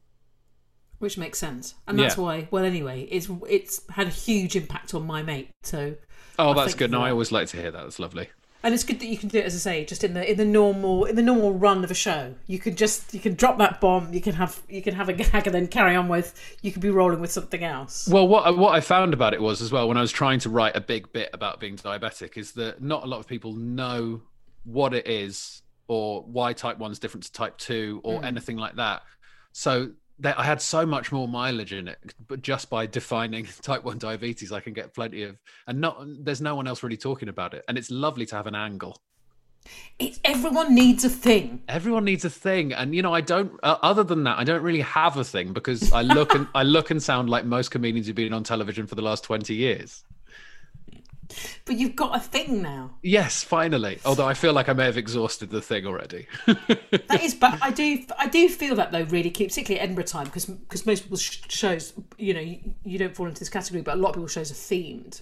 Which makes sense. And that's yeah. why, well, anyway, it's it's had a huge impact on my mate. So... Oh, that's good. No, I always like to hear that. That's lovely. And it's good that you can do it, as I say, just in the in the normal in the normal run of a show. You could just you can drop that bomb. You can have you can have a gag and then carry on with. You could be rolling with something else. Well, what what I found about it was as well when I was trying to write a big bit about being diabetic is that not a lot of people know what it is or why type one is different to type two or mm. anything like that. So. That I had so much more mileage in it, but just by defining type one diabetes, I can get plenty of, and not there's no one else really talking about it, and it's lovely to have an angle. It's everyone needs a thing. Everyone needs a thing, and you know, I don't. Uh, other than that, I don't really have a thing because I look and I look and sound like most comedians who've been on television for the last twenty years. But you've got a thing now. Yes, finally. Although I feel like I may have exhausted the thing already. That is, but I do, I do feel that though. Really, keep particularly at Edinburgh time, because because most people's shows, you know, you, you don't fall into this category, but a lot of people's shows are themed.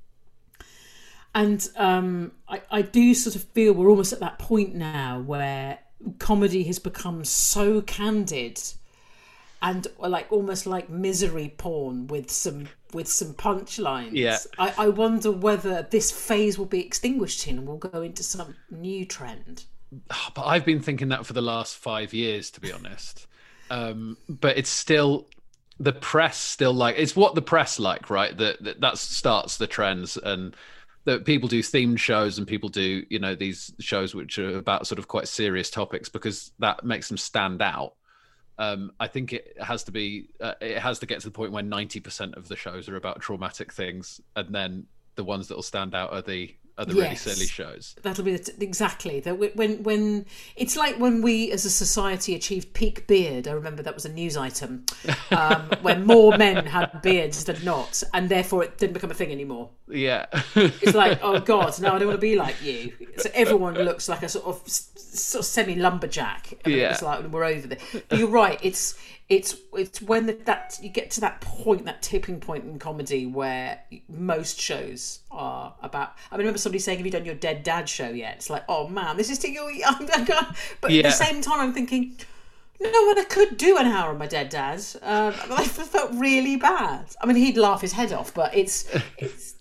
And um, I, I do sort of feel we're almost at that point now where comedy has become so candid. And like almost like misery porn with some with some punchlines. Yeah. I, I wonder whether this phase will be extinguished in and we'll go into some new trend. But I've been thinking that for the last five years, to be honest. Um, but it's still the press still like it's what the press like, right? That that, that starts the trends, and that people do themed shows and people do, you know, these shows which are about sort of quite serious topics because that makes them stand out. Um, I think it has to be, uh, it has to get to the point where ninety percent of the shows are about traumatic things, and then the ones that will stand out are the are the yes. really silly shows. That'll be the, exactly that when when it's like when we as a society achieved peak beard. I remember that was a news item um, when more men had beards than not, and therefore it didn't become a thing anymore. Yeah, it's like, oh god, no, I don't want to be like you. So everyone looks like a sort of sort of semi lumberjack. And yeah, it's like we're over there. But you're right. It's it's it's when the, that you get to that point, that tipping point in comedy where most shows are about. I remember somebody saying, "Have you done your Dead Dad show yet?" It's like, oh man, this is to you. But yeah. At the same time, I'm thinking, no, but I could do an hour on my dead dad. Um, I felt really bad. I mean, he'd laugh his head off, but it's it's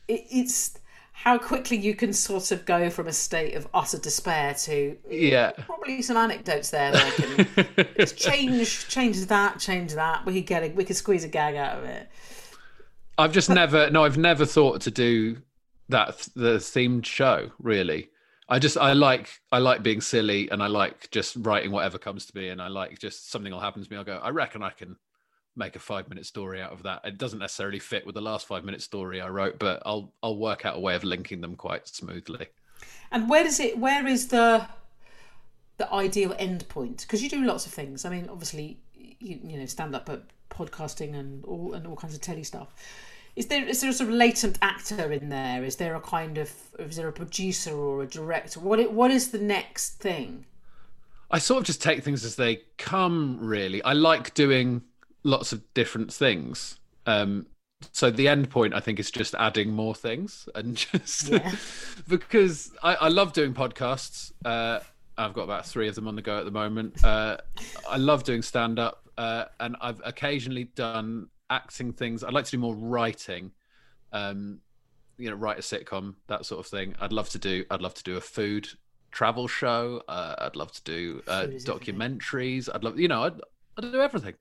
it's how quickly you can sort of go from a state of utter despair to yeah, probably some anecdotes there that I can just change, change that, change that. We could get a, we could squeeze a gag out of it. I've just but, never, no, I've never thought to do that the themed show. Really, I just I like I like being silly, and I like just writing whatever comes to me, and I like just something will happen to me. I'll go, I reckon I can make a five minute story out of that. It doesn't necessarily fit with the last five minute story I wrote, but I'll I'll work out a way of linking them quite smoothly. And where does it where is the the ideal end point? Because you do lots of things. I mean, obviously you, you know, stand up, but podcasting and all and all kinds of telly stuff. Is there is there a sort of latent actor in there? Is there a kind of is there a producer or a director? What what is the next thing? I sort of just take things as they come, really. I like doing lots of different things. Um, so the end point, I think, is just adding more things, and just yeah. because I, I love doing podcasts. Uh, I've got about three of them on the go at the moment. Uh, I love doing stand up, uh, and I've occasionally done acting things. I'd like to do more writing, um, you know, write a sitcom, that sort of thing. I'd love to do. I'd love to do a food travel show. Uh, I'd love to do uh, documentaries. Everything. I'd love, you know, I'd, I'd do everything.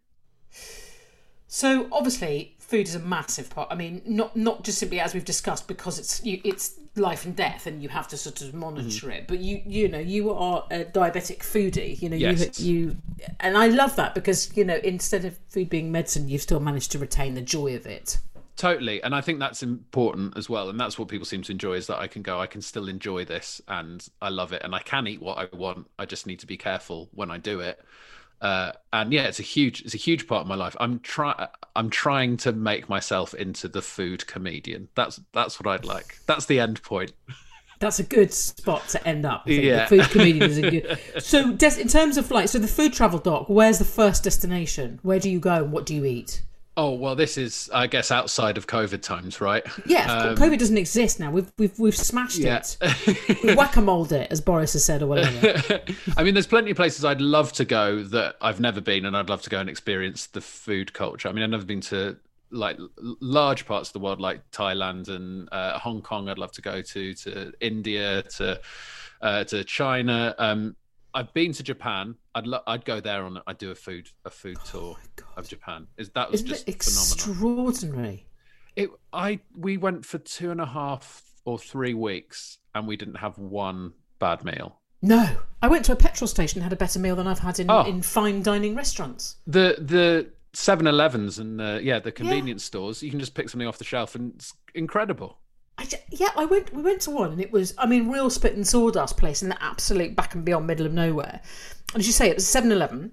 So obviously, food is a massive part. I mean, not not just simply as we've discussed, because it's you, it's life and death, and you have to sort of monitor mm. it. But you you know you are a diabetic foodie. You know yes. you you, and I love that because you know instead of food being medicine, you've still managed to retain the joy of it. Totally, and I think that's important as well, and that's what people seem to enjoy, is that I can go, I can still enjoy this, and I love it, and I can eat what I want. I just need to be careful when I do it. Uh, and yeah, it's a huge, it's a huge part of my life. I'm try, I'm trying to make myself into the food comedian. That's that's what I'd like. That's the end point. That's a good spot to end up. I think. Yeah, the food comedian is a good. So, des- in terms of like, so the food travel doc, where's the first destination? Where do you go and what do you eat? Oh well, this is, I guess, outside of COVID times, right? Yeah, um, COVID doesn't exist now. We've we've we've smashed yeah. it. We've whack-a-moled it, as Boris has said, or whatever. I mean, there's plenty of places I'd love to go that I've never been, and I'd love to go and experience the food culture. I mean, I've never been to like large parts of the world, like Thailand and uh, Hong Kong. I'd love to go to to India, to uh, to China. Um, I've been to Japan. I'd lo- I'd go there on. I'd do a food a food oh tour of Japan. Is that was Isn't just it phenomenal. Extraordinary. It. I we went for two and a half or three weeks, and we didn't have one bad meal. No, I went to a petrol station and had a better meal than I've had in, oh. in fine dining restaurants. The the seven elevens and the, yeah the convenience yeah. stores. You can just pick something off the shelf, and it's incredible. I just, yeah, I went. We went to one, and it was, I mean, real spit and sawdust place in the absolute back and beyond middle of nowhere. And as you say, it was seven eleven,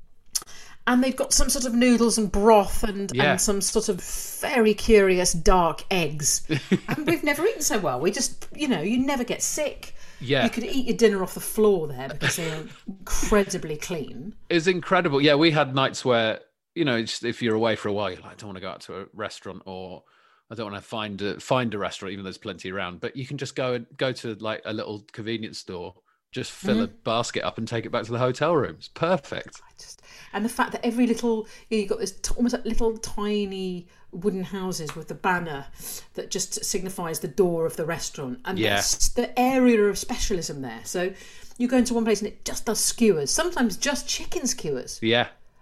and they've got some sort of noodles and broth and, yeah. and some sort of very curious dark eggs. And we've never eaten so well. We just, you know, you never get sick. Yeah, you could eat your dinner off the floor there because they are incredibly clean. It's incredible. Yeah, we had nights where, you know, just if you're away for a while, you're like, I don't want to go out to a restaurant, or I don't want to find a, find a restaurant, even though there's plenty around. But you can just go and go to like a little convenience store, just fill mm-hmm. a basket up and take it back to the hotel rooms. Perfect. I just, and the fact that every little, you know, you've got this t- almost like little tiny wooden houses with the banner that just signifies the door of the restaurant. And yeah. that's the area of specialism there. So you go into one place and it just does skewers, sometimes just chicken skewers. Yeah.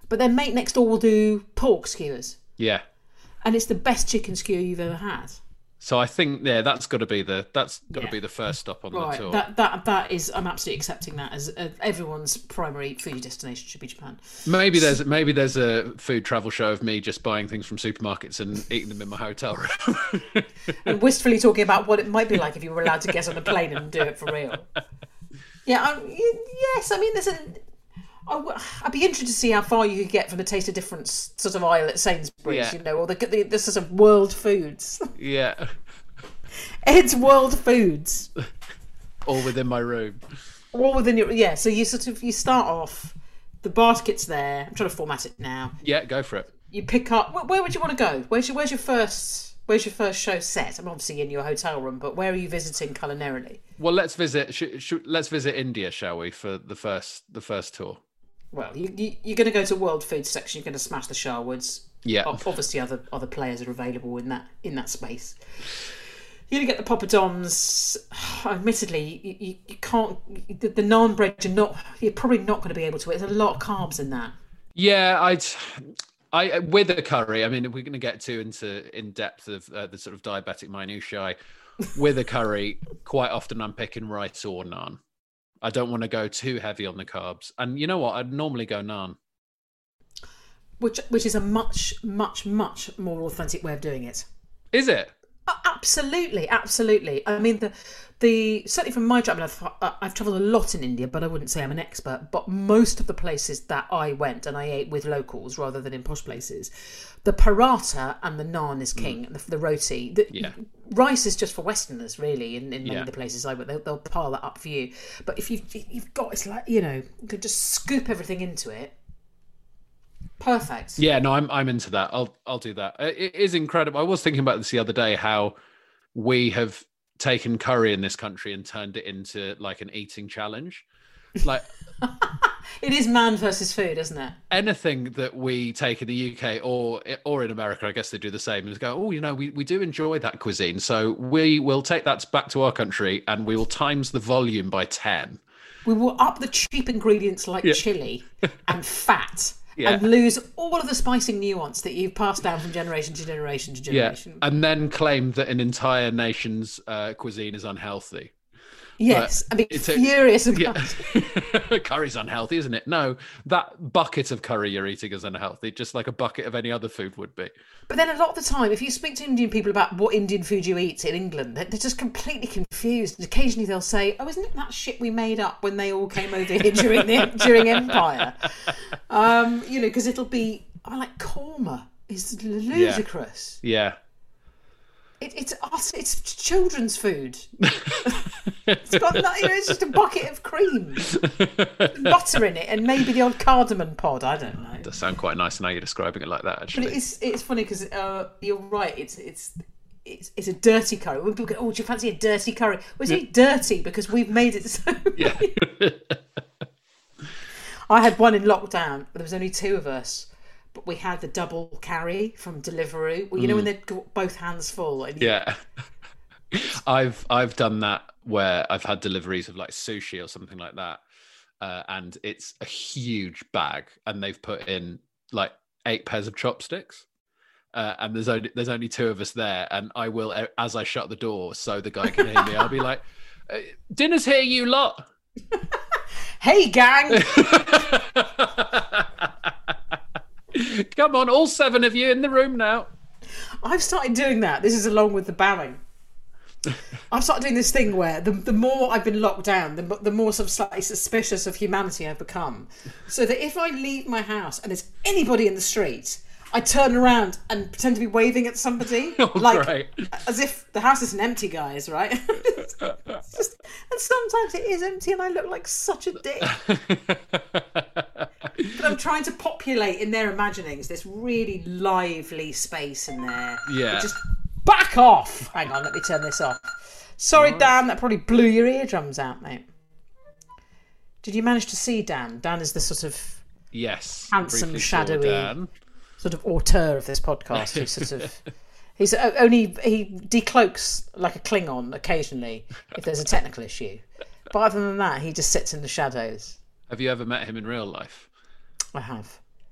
But then mate next door will do pork skewers. Yeah. And it's the best chicken skewer you've ever had. So I think yeah, that's got to be the that's got to Yeah. be the first stop on Right, the tour. that that that is. I'm absolutely accepting that as uh, everyone's primary foodie destination should be Japan. Maybe there's maybe there's a food travel show of me just buying things from supermarkets and eating them in my hotel room. And wistfully talking about what it might be like if you were allowed to get on a plane and do it for real. Yeah, I, yes. I mean, there's a. I w- I'd be interested to see how far you could get from the Taste of Difference sort of aisle at Sainsbury's, Yeah. you know, or the, the the sort of world foods. Yeah, It's world foods. all within my room. All within your yeah. So you sort of you start off, the basket's there. I'm trying to format it now. Yeah, go for it. You pick up. Where, where would you want to go? Where's your Where's your first Where's your first show set? I'm obviously in your hotel room, but where are you visiting culinarily? Well, let's visit. Sh- sh- let's visit India, shall we, for the first the first tour? Well, you, you you're going to go to world food section. You're going to smash the Sharwoods. Yeah. O- Obviously, other other players are available in that in that space. You're going to get the poppadoms. Admittedly, you, you, you can't. The, the naan bread, you're not. You're probably not going to be able to. There's a lot of carbs in that. Yeah, I'd. I with a curry. I mean, if we're going to get too into in depth of uh, the sort of diabetic minutiae, with a curry, quite often I'm picking rice or naan. I don't want to go too heavy on the carbs, and you know what? I'd normally go naan. Which which is a much much much more authentic way of doing it. Is it? Oh, absolutely, absolutely. I mean, the the certainly from my travel, I've I've travelled a lot in India, but I wouldn't say I'm an expert. But most of the places that I went and I ate with locals rather than in posh places, the paratha and the naan is king. Mm. The, the roti, the, Yeah. rice is just for Westerners, really. In, in many Yeah. of the places I went, they'll, they'll pile that up for you. But if you've you've got, it's like, you know, you could just scoop everything into it. Perfect. Yeah, no, I'm I'm into that. I'll I'll do that. It is incredible. I was thinking about this the other day, how we have taken curry in this country and turned it into like an eating challenge. Like It is man versus food, isn't it? anything that we take in the U K or or in America, I guess they do the same. Is go, oh, you know, we, we do enjoy that cuisine, so we will take that back to our country and we will times the volume by ten. We will up the cheap ingredients like Yeah. chili and fat Yeah. and lose all of the spicing nuance that you've passed down from generation to generation to Yeah, generation. and then claim that an entire nation's uh, cuisine is unhealthy. Yes, But and be it's a- furious about Yeah. it. Curry's unhealthy, isn't it? No, that bucket of curry you're eating is unhealthy, just like a bucket of any other food would be. But then a lot of the time, if you speak to Indian people about what Indian food you eat in England, they're they're just completely confused. And occasionally they'll say, oh, isn't it that shit we made up when they all came over here during the during Empire? Um, you know, because it'll be, I like korma. It's ludicrous. Yeah. It, it's us. It's children's food. It's got no, you know, it's just a bucket of cream, butter in it, and maybe the odd cardamom pod. I don't know. Does sound quite nice now you're describing it like that, But actually. it's it's funny because uh, you're right. It's it's it's it's a dirty curry. When people go, oh, do you fancy a dirty curry? Well, it's only dirty because we've made it so. Yeah. I had one in lockdown, but there was only two of us. But we had the double carry from Deliveroo. Well, you know when they've got both hands full. And you, Yeah. I've I've done that where I've had deliveries of like sushi or something like that. Uh, and it's a huge bag and they've put in like eight pairs of chopsticks. Uh, and there's only there's only two of us there, and I will, as I shut the door so the guy can hear me, I'll be like, uh, dinner's here, you lot. Hey, gang! Come on, all seven of you in the room now. I've started doing that. This is along with the bowing. I've started doing this thing where the the more I've been locked down, the, the more sort of slightly suspicious of humanity I've become. So that if I leave my house and there's anybody in the street, I turn around and pretend to be waving at somebody, Oh, like great. as if the house isn't empty, guys, right? It's just, and sometimes it is empty, and I look like such a dick. But I'm trying to populate in their imaginings this really lively space in there. Yeah. Just back off. Hang on, let me turn this off. Sorry, Right. Dan, that probably blew your eardrums out, mate. Did you manage to see Dan? Dan is the sort of Yes. Handsome, briefly saw shadowy- Dan. sort of auteur of this podcast. Who sort of he's o- only he decloaks like a Klingon occasionally if there's a technical issue. But other than that, he just sits in the shadows. Have you ever met him in real life? I have.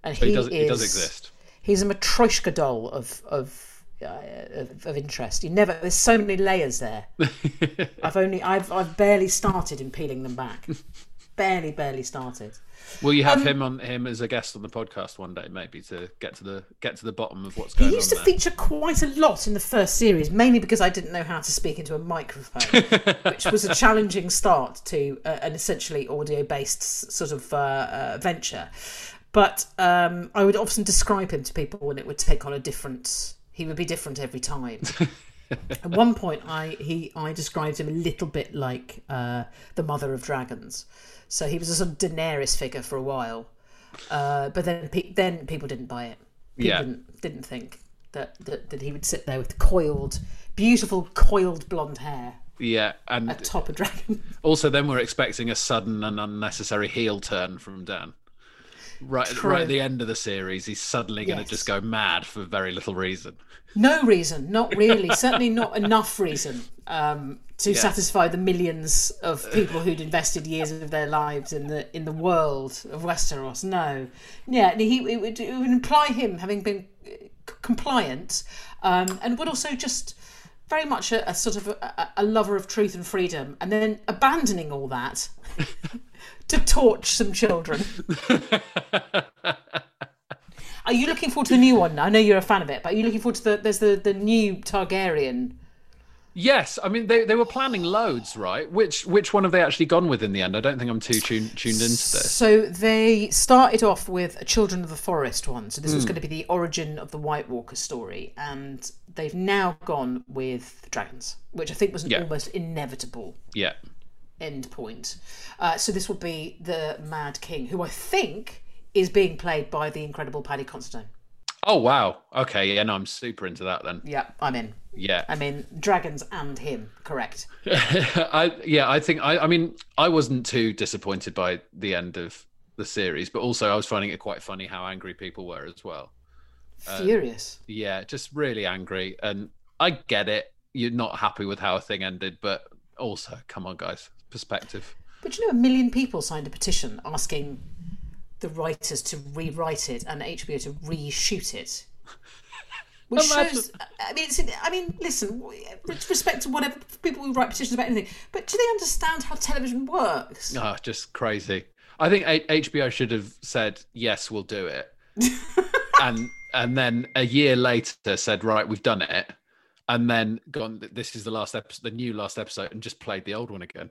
and But he, he does, is he does exist. He's a Matryoshka doll of of, uh, of of interest. You never. There's so many layers there. I've only I've I've barely started in peeling them back. barely, barely started. Will you have Um, him on him as a guest on the podcast one day, maybe to get to the get to the bottom of what's going on? He used to there? feature quite a lot in the first series, mainly because I didn't know how to speak into a microphone, which was a challenging start to uh, an essentially audio-based sort of uh, uh, venture. But um, I would often describe him to people, and it would take on a different. He would be different every time. At one point, I he I described him a little bit like uh, the Mother of Dragons. So he was a sort of Daenerys figure for a while, uh, but then pe- then people didn't buy it. People Yeah. didn't, didn't think that, that that he would sit there with coiled, beautiful coiled blonde hair Yeah, and atop a dragon. also then we're expecting a sudden and unnecessary heel turn from Dan. Right, True. right at the end of the series, he's suddenly going to Yes. just go mad for very little reason. No reason, not really. Certainly not enough reason um, to Yeah. satisfy the millions of people who'd invested years of their lives in the in the world of Westeros. No, yeah, he it would, it would imply him having been c- compliant, um, and would also just very much a, a sort of a, a lover of truth and freedom, and then abandoning all that to torch some children. Are you looking forward to the new one? I know you're a fan of it, but are you looking forward to the? There's the, the new Targaryen. Yes, I mean they, they were planning loads, right? Which which one have they actually gone with in the end? I don't think I'm too tuned tuned into this. So they started off with a Children of the Forest one. So this was going to be the origin of the White Walker story, and they've now gone with dragons, which I think was an Yeah. almost inevitable Yeah, end point. Uh, so this will be the Mad King, who I think is being played by the incredible Paddy Considine. Oh wow. Okay. Yeah. No, I'm super into that then. Yeah, I'm in. Yeah. I mean, dragons and him, correct? I yeah. I think I. I mean, I wasn't too disappointed by the end of the series, but also I was finding it quite funny how angry people were as well. Furious. Yeah, just really angry, and I get it. You're not happy with how a thing ended, but also, come on, guys, perspective. But you know, a million people signed a petition asking the writers to rewrite it and H B O to reshoot it. Which Imagine. shows, I mean, it's, I mean, listen, with respect to whatever people who write petitions about anything, but do they understand how television works? Oh, just crazy. I think A- H B O should have said yes, we'll do it, and and then a year later said, right, we've done it, and then gone. This is the last episode, the new last episode, and just played the old one again.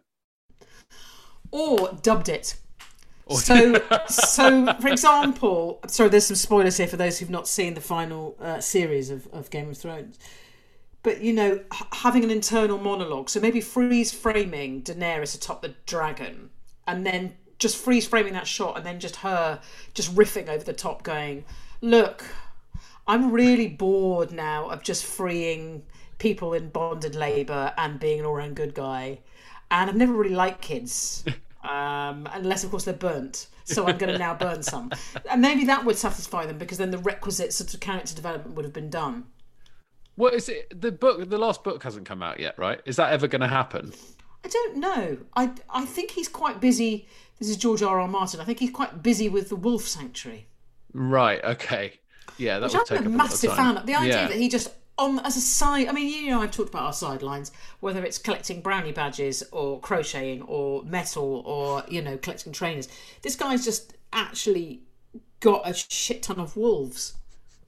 Or dubbed it. So, so for example, sorry, there's some spoilers here for those who've not seen the final uh, series of, of Game of Thrones. But, you know, h- having an internal monologue, so maybe freeze framing Daenerys atop the dragon, and then just freeze framing that shot, and then just her just riffing over the top going, look, I'm really bored now of just freeing people in bonded labour and being an all-round good guy. And I've never really liked kids. Um, unless, of course, they're burnt. So I'm going to now burn some. And maybe that would satisfy them, because then the requisite sort of character development would have been done. What is it? The book, the last book hasn't come out yet, right? Is that ever going to happen? I don't know. I, I think he's quite busy. This is George R. R. Martin. I think he's quite busy with the Wolf Sanctuary. Right. Okay. Yeah, that Which would take I'm a up a lot massive of time. fan of. The idea Yeah. that he just, on as a side, I mean, you know, I've talked about our sidelines, whether it's collecting brownie badges or crocheting or metal or, you know, collecting trainers. This guy's just actually got a shit ton of wolves.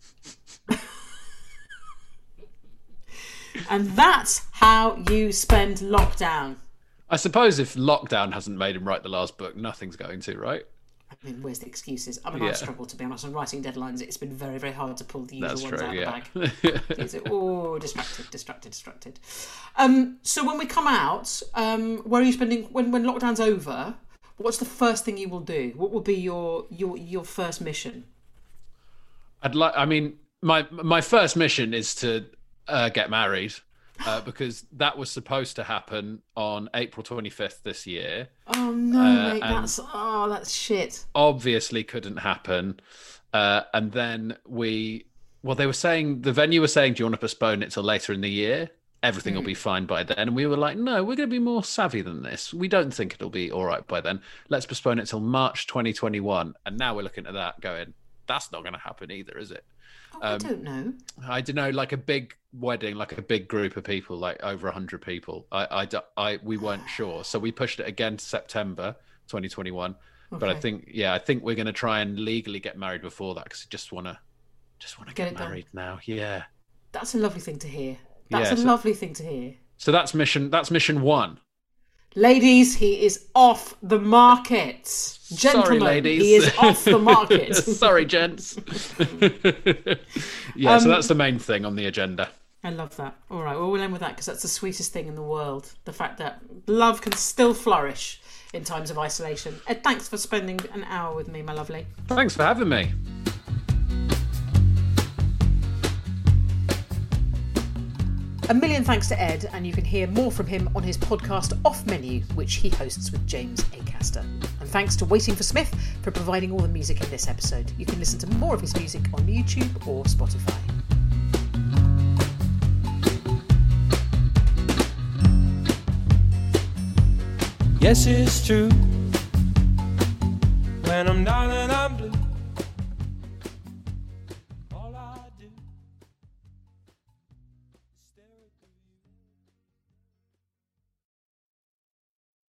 And that's how you spend lockdown. I suppose if lockdown hasn't made him write the last book, nothing's going to, right? I mean, where's the excuses? I mean, Yeah. I've struggled, to be honest. On writing deadlines, it's been very, very hard to pull the usual That's ones true. out Yeah. of the bag. It's, oh, distracted, distracted, distracted. Um, so when we come out, um, where are you spending, when, when lockdown's over, what's the first thing you will do? What will be your your your first mission? I'd like. I mean, my my first mission is to uh, get married, uh, because that was supposed to happen on April twenty-fifth this year. Oh no, Uh, mate, and- that's oh, that's shit. Obviously, couldn't happen. Uh, and then we, well, they were saying the venue was saying, "Do you want to postpone it till later in the year? Everything will be fine by then." And we were like, "No, we're going to be more savvy than this. We don't think it'll be all right by then. Let's postpone it till March twenty twenty-one." And now we're looking at that, going, that's not going to happen either, is it? Oh, um, I don't know. I don't know, like a big wedding, like a big group of people, like over a hundred people. I, I, I, we weren't sure, so we pushed it again to September twenty twenty-one. Okay. But I think, yeah, I think we're going to try and legally get married before that because I just want to, just want to get, get married done. now. Yeah, that's a lovely thing to hear. That's yeah, a so, lovely thing to hear. So that's mission. That's mission one. Ladies, he is off the market. Gentlemen, Sorry, ladies. He is off the market. Sorry, gents. yeah, um, so that's the main thing on the agenda. I love that. All right, well, we'll end with that because that's the sweetest thing in the world. The fact that love can still flourish in times of isolation. Ed, thanks for spending an hour with me, my lovely. Thanks for having me. A million thanks to Ed, and you can hear more from him on his podcast Off Menu, which he hosts with James Acaster. And thanks to Waiting for Smith for providing all the music in this episode. You can listen to more of his music on YouTube or Spotify. Yes, it's true. When I'm down and I'm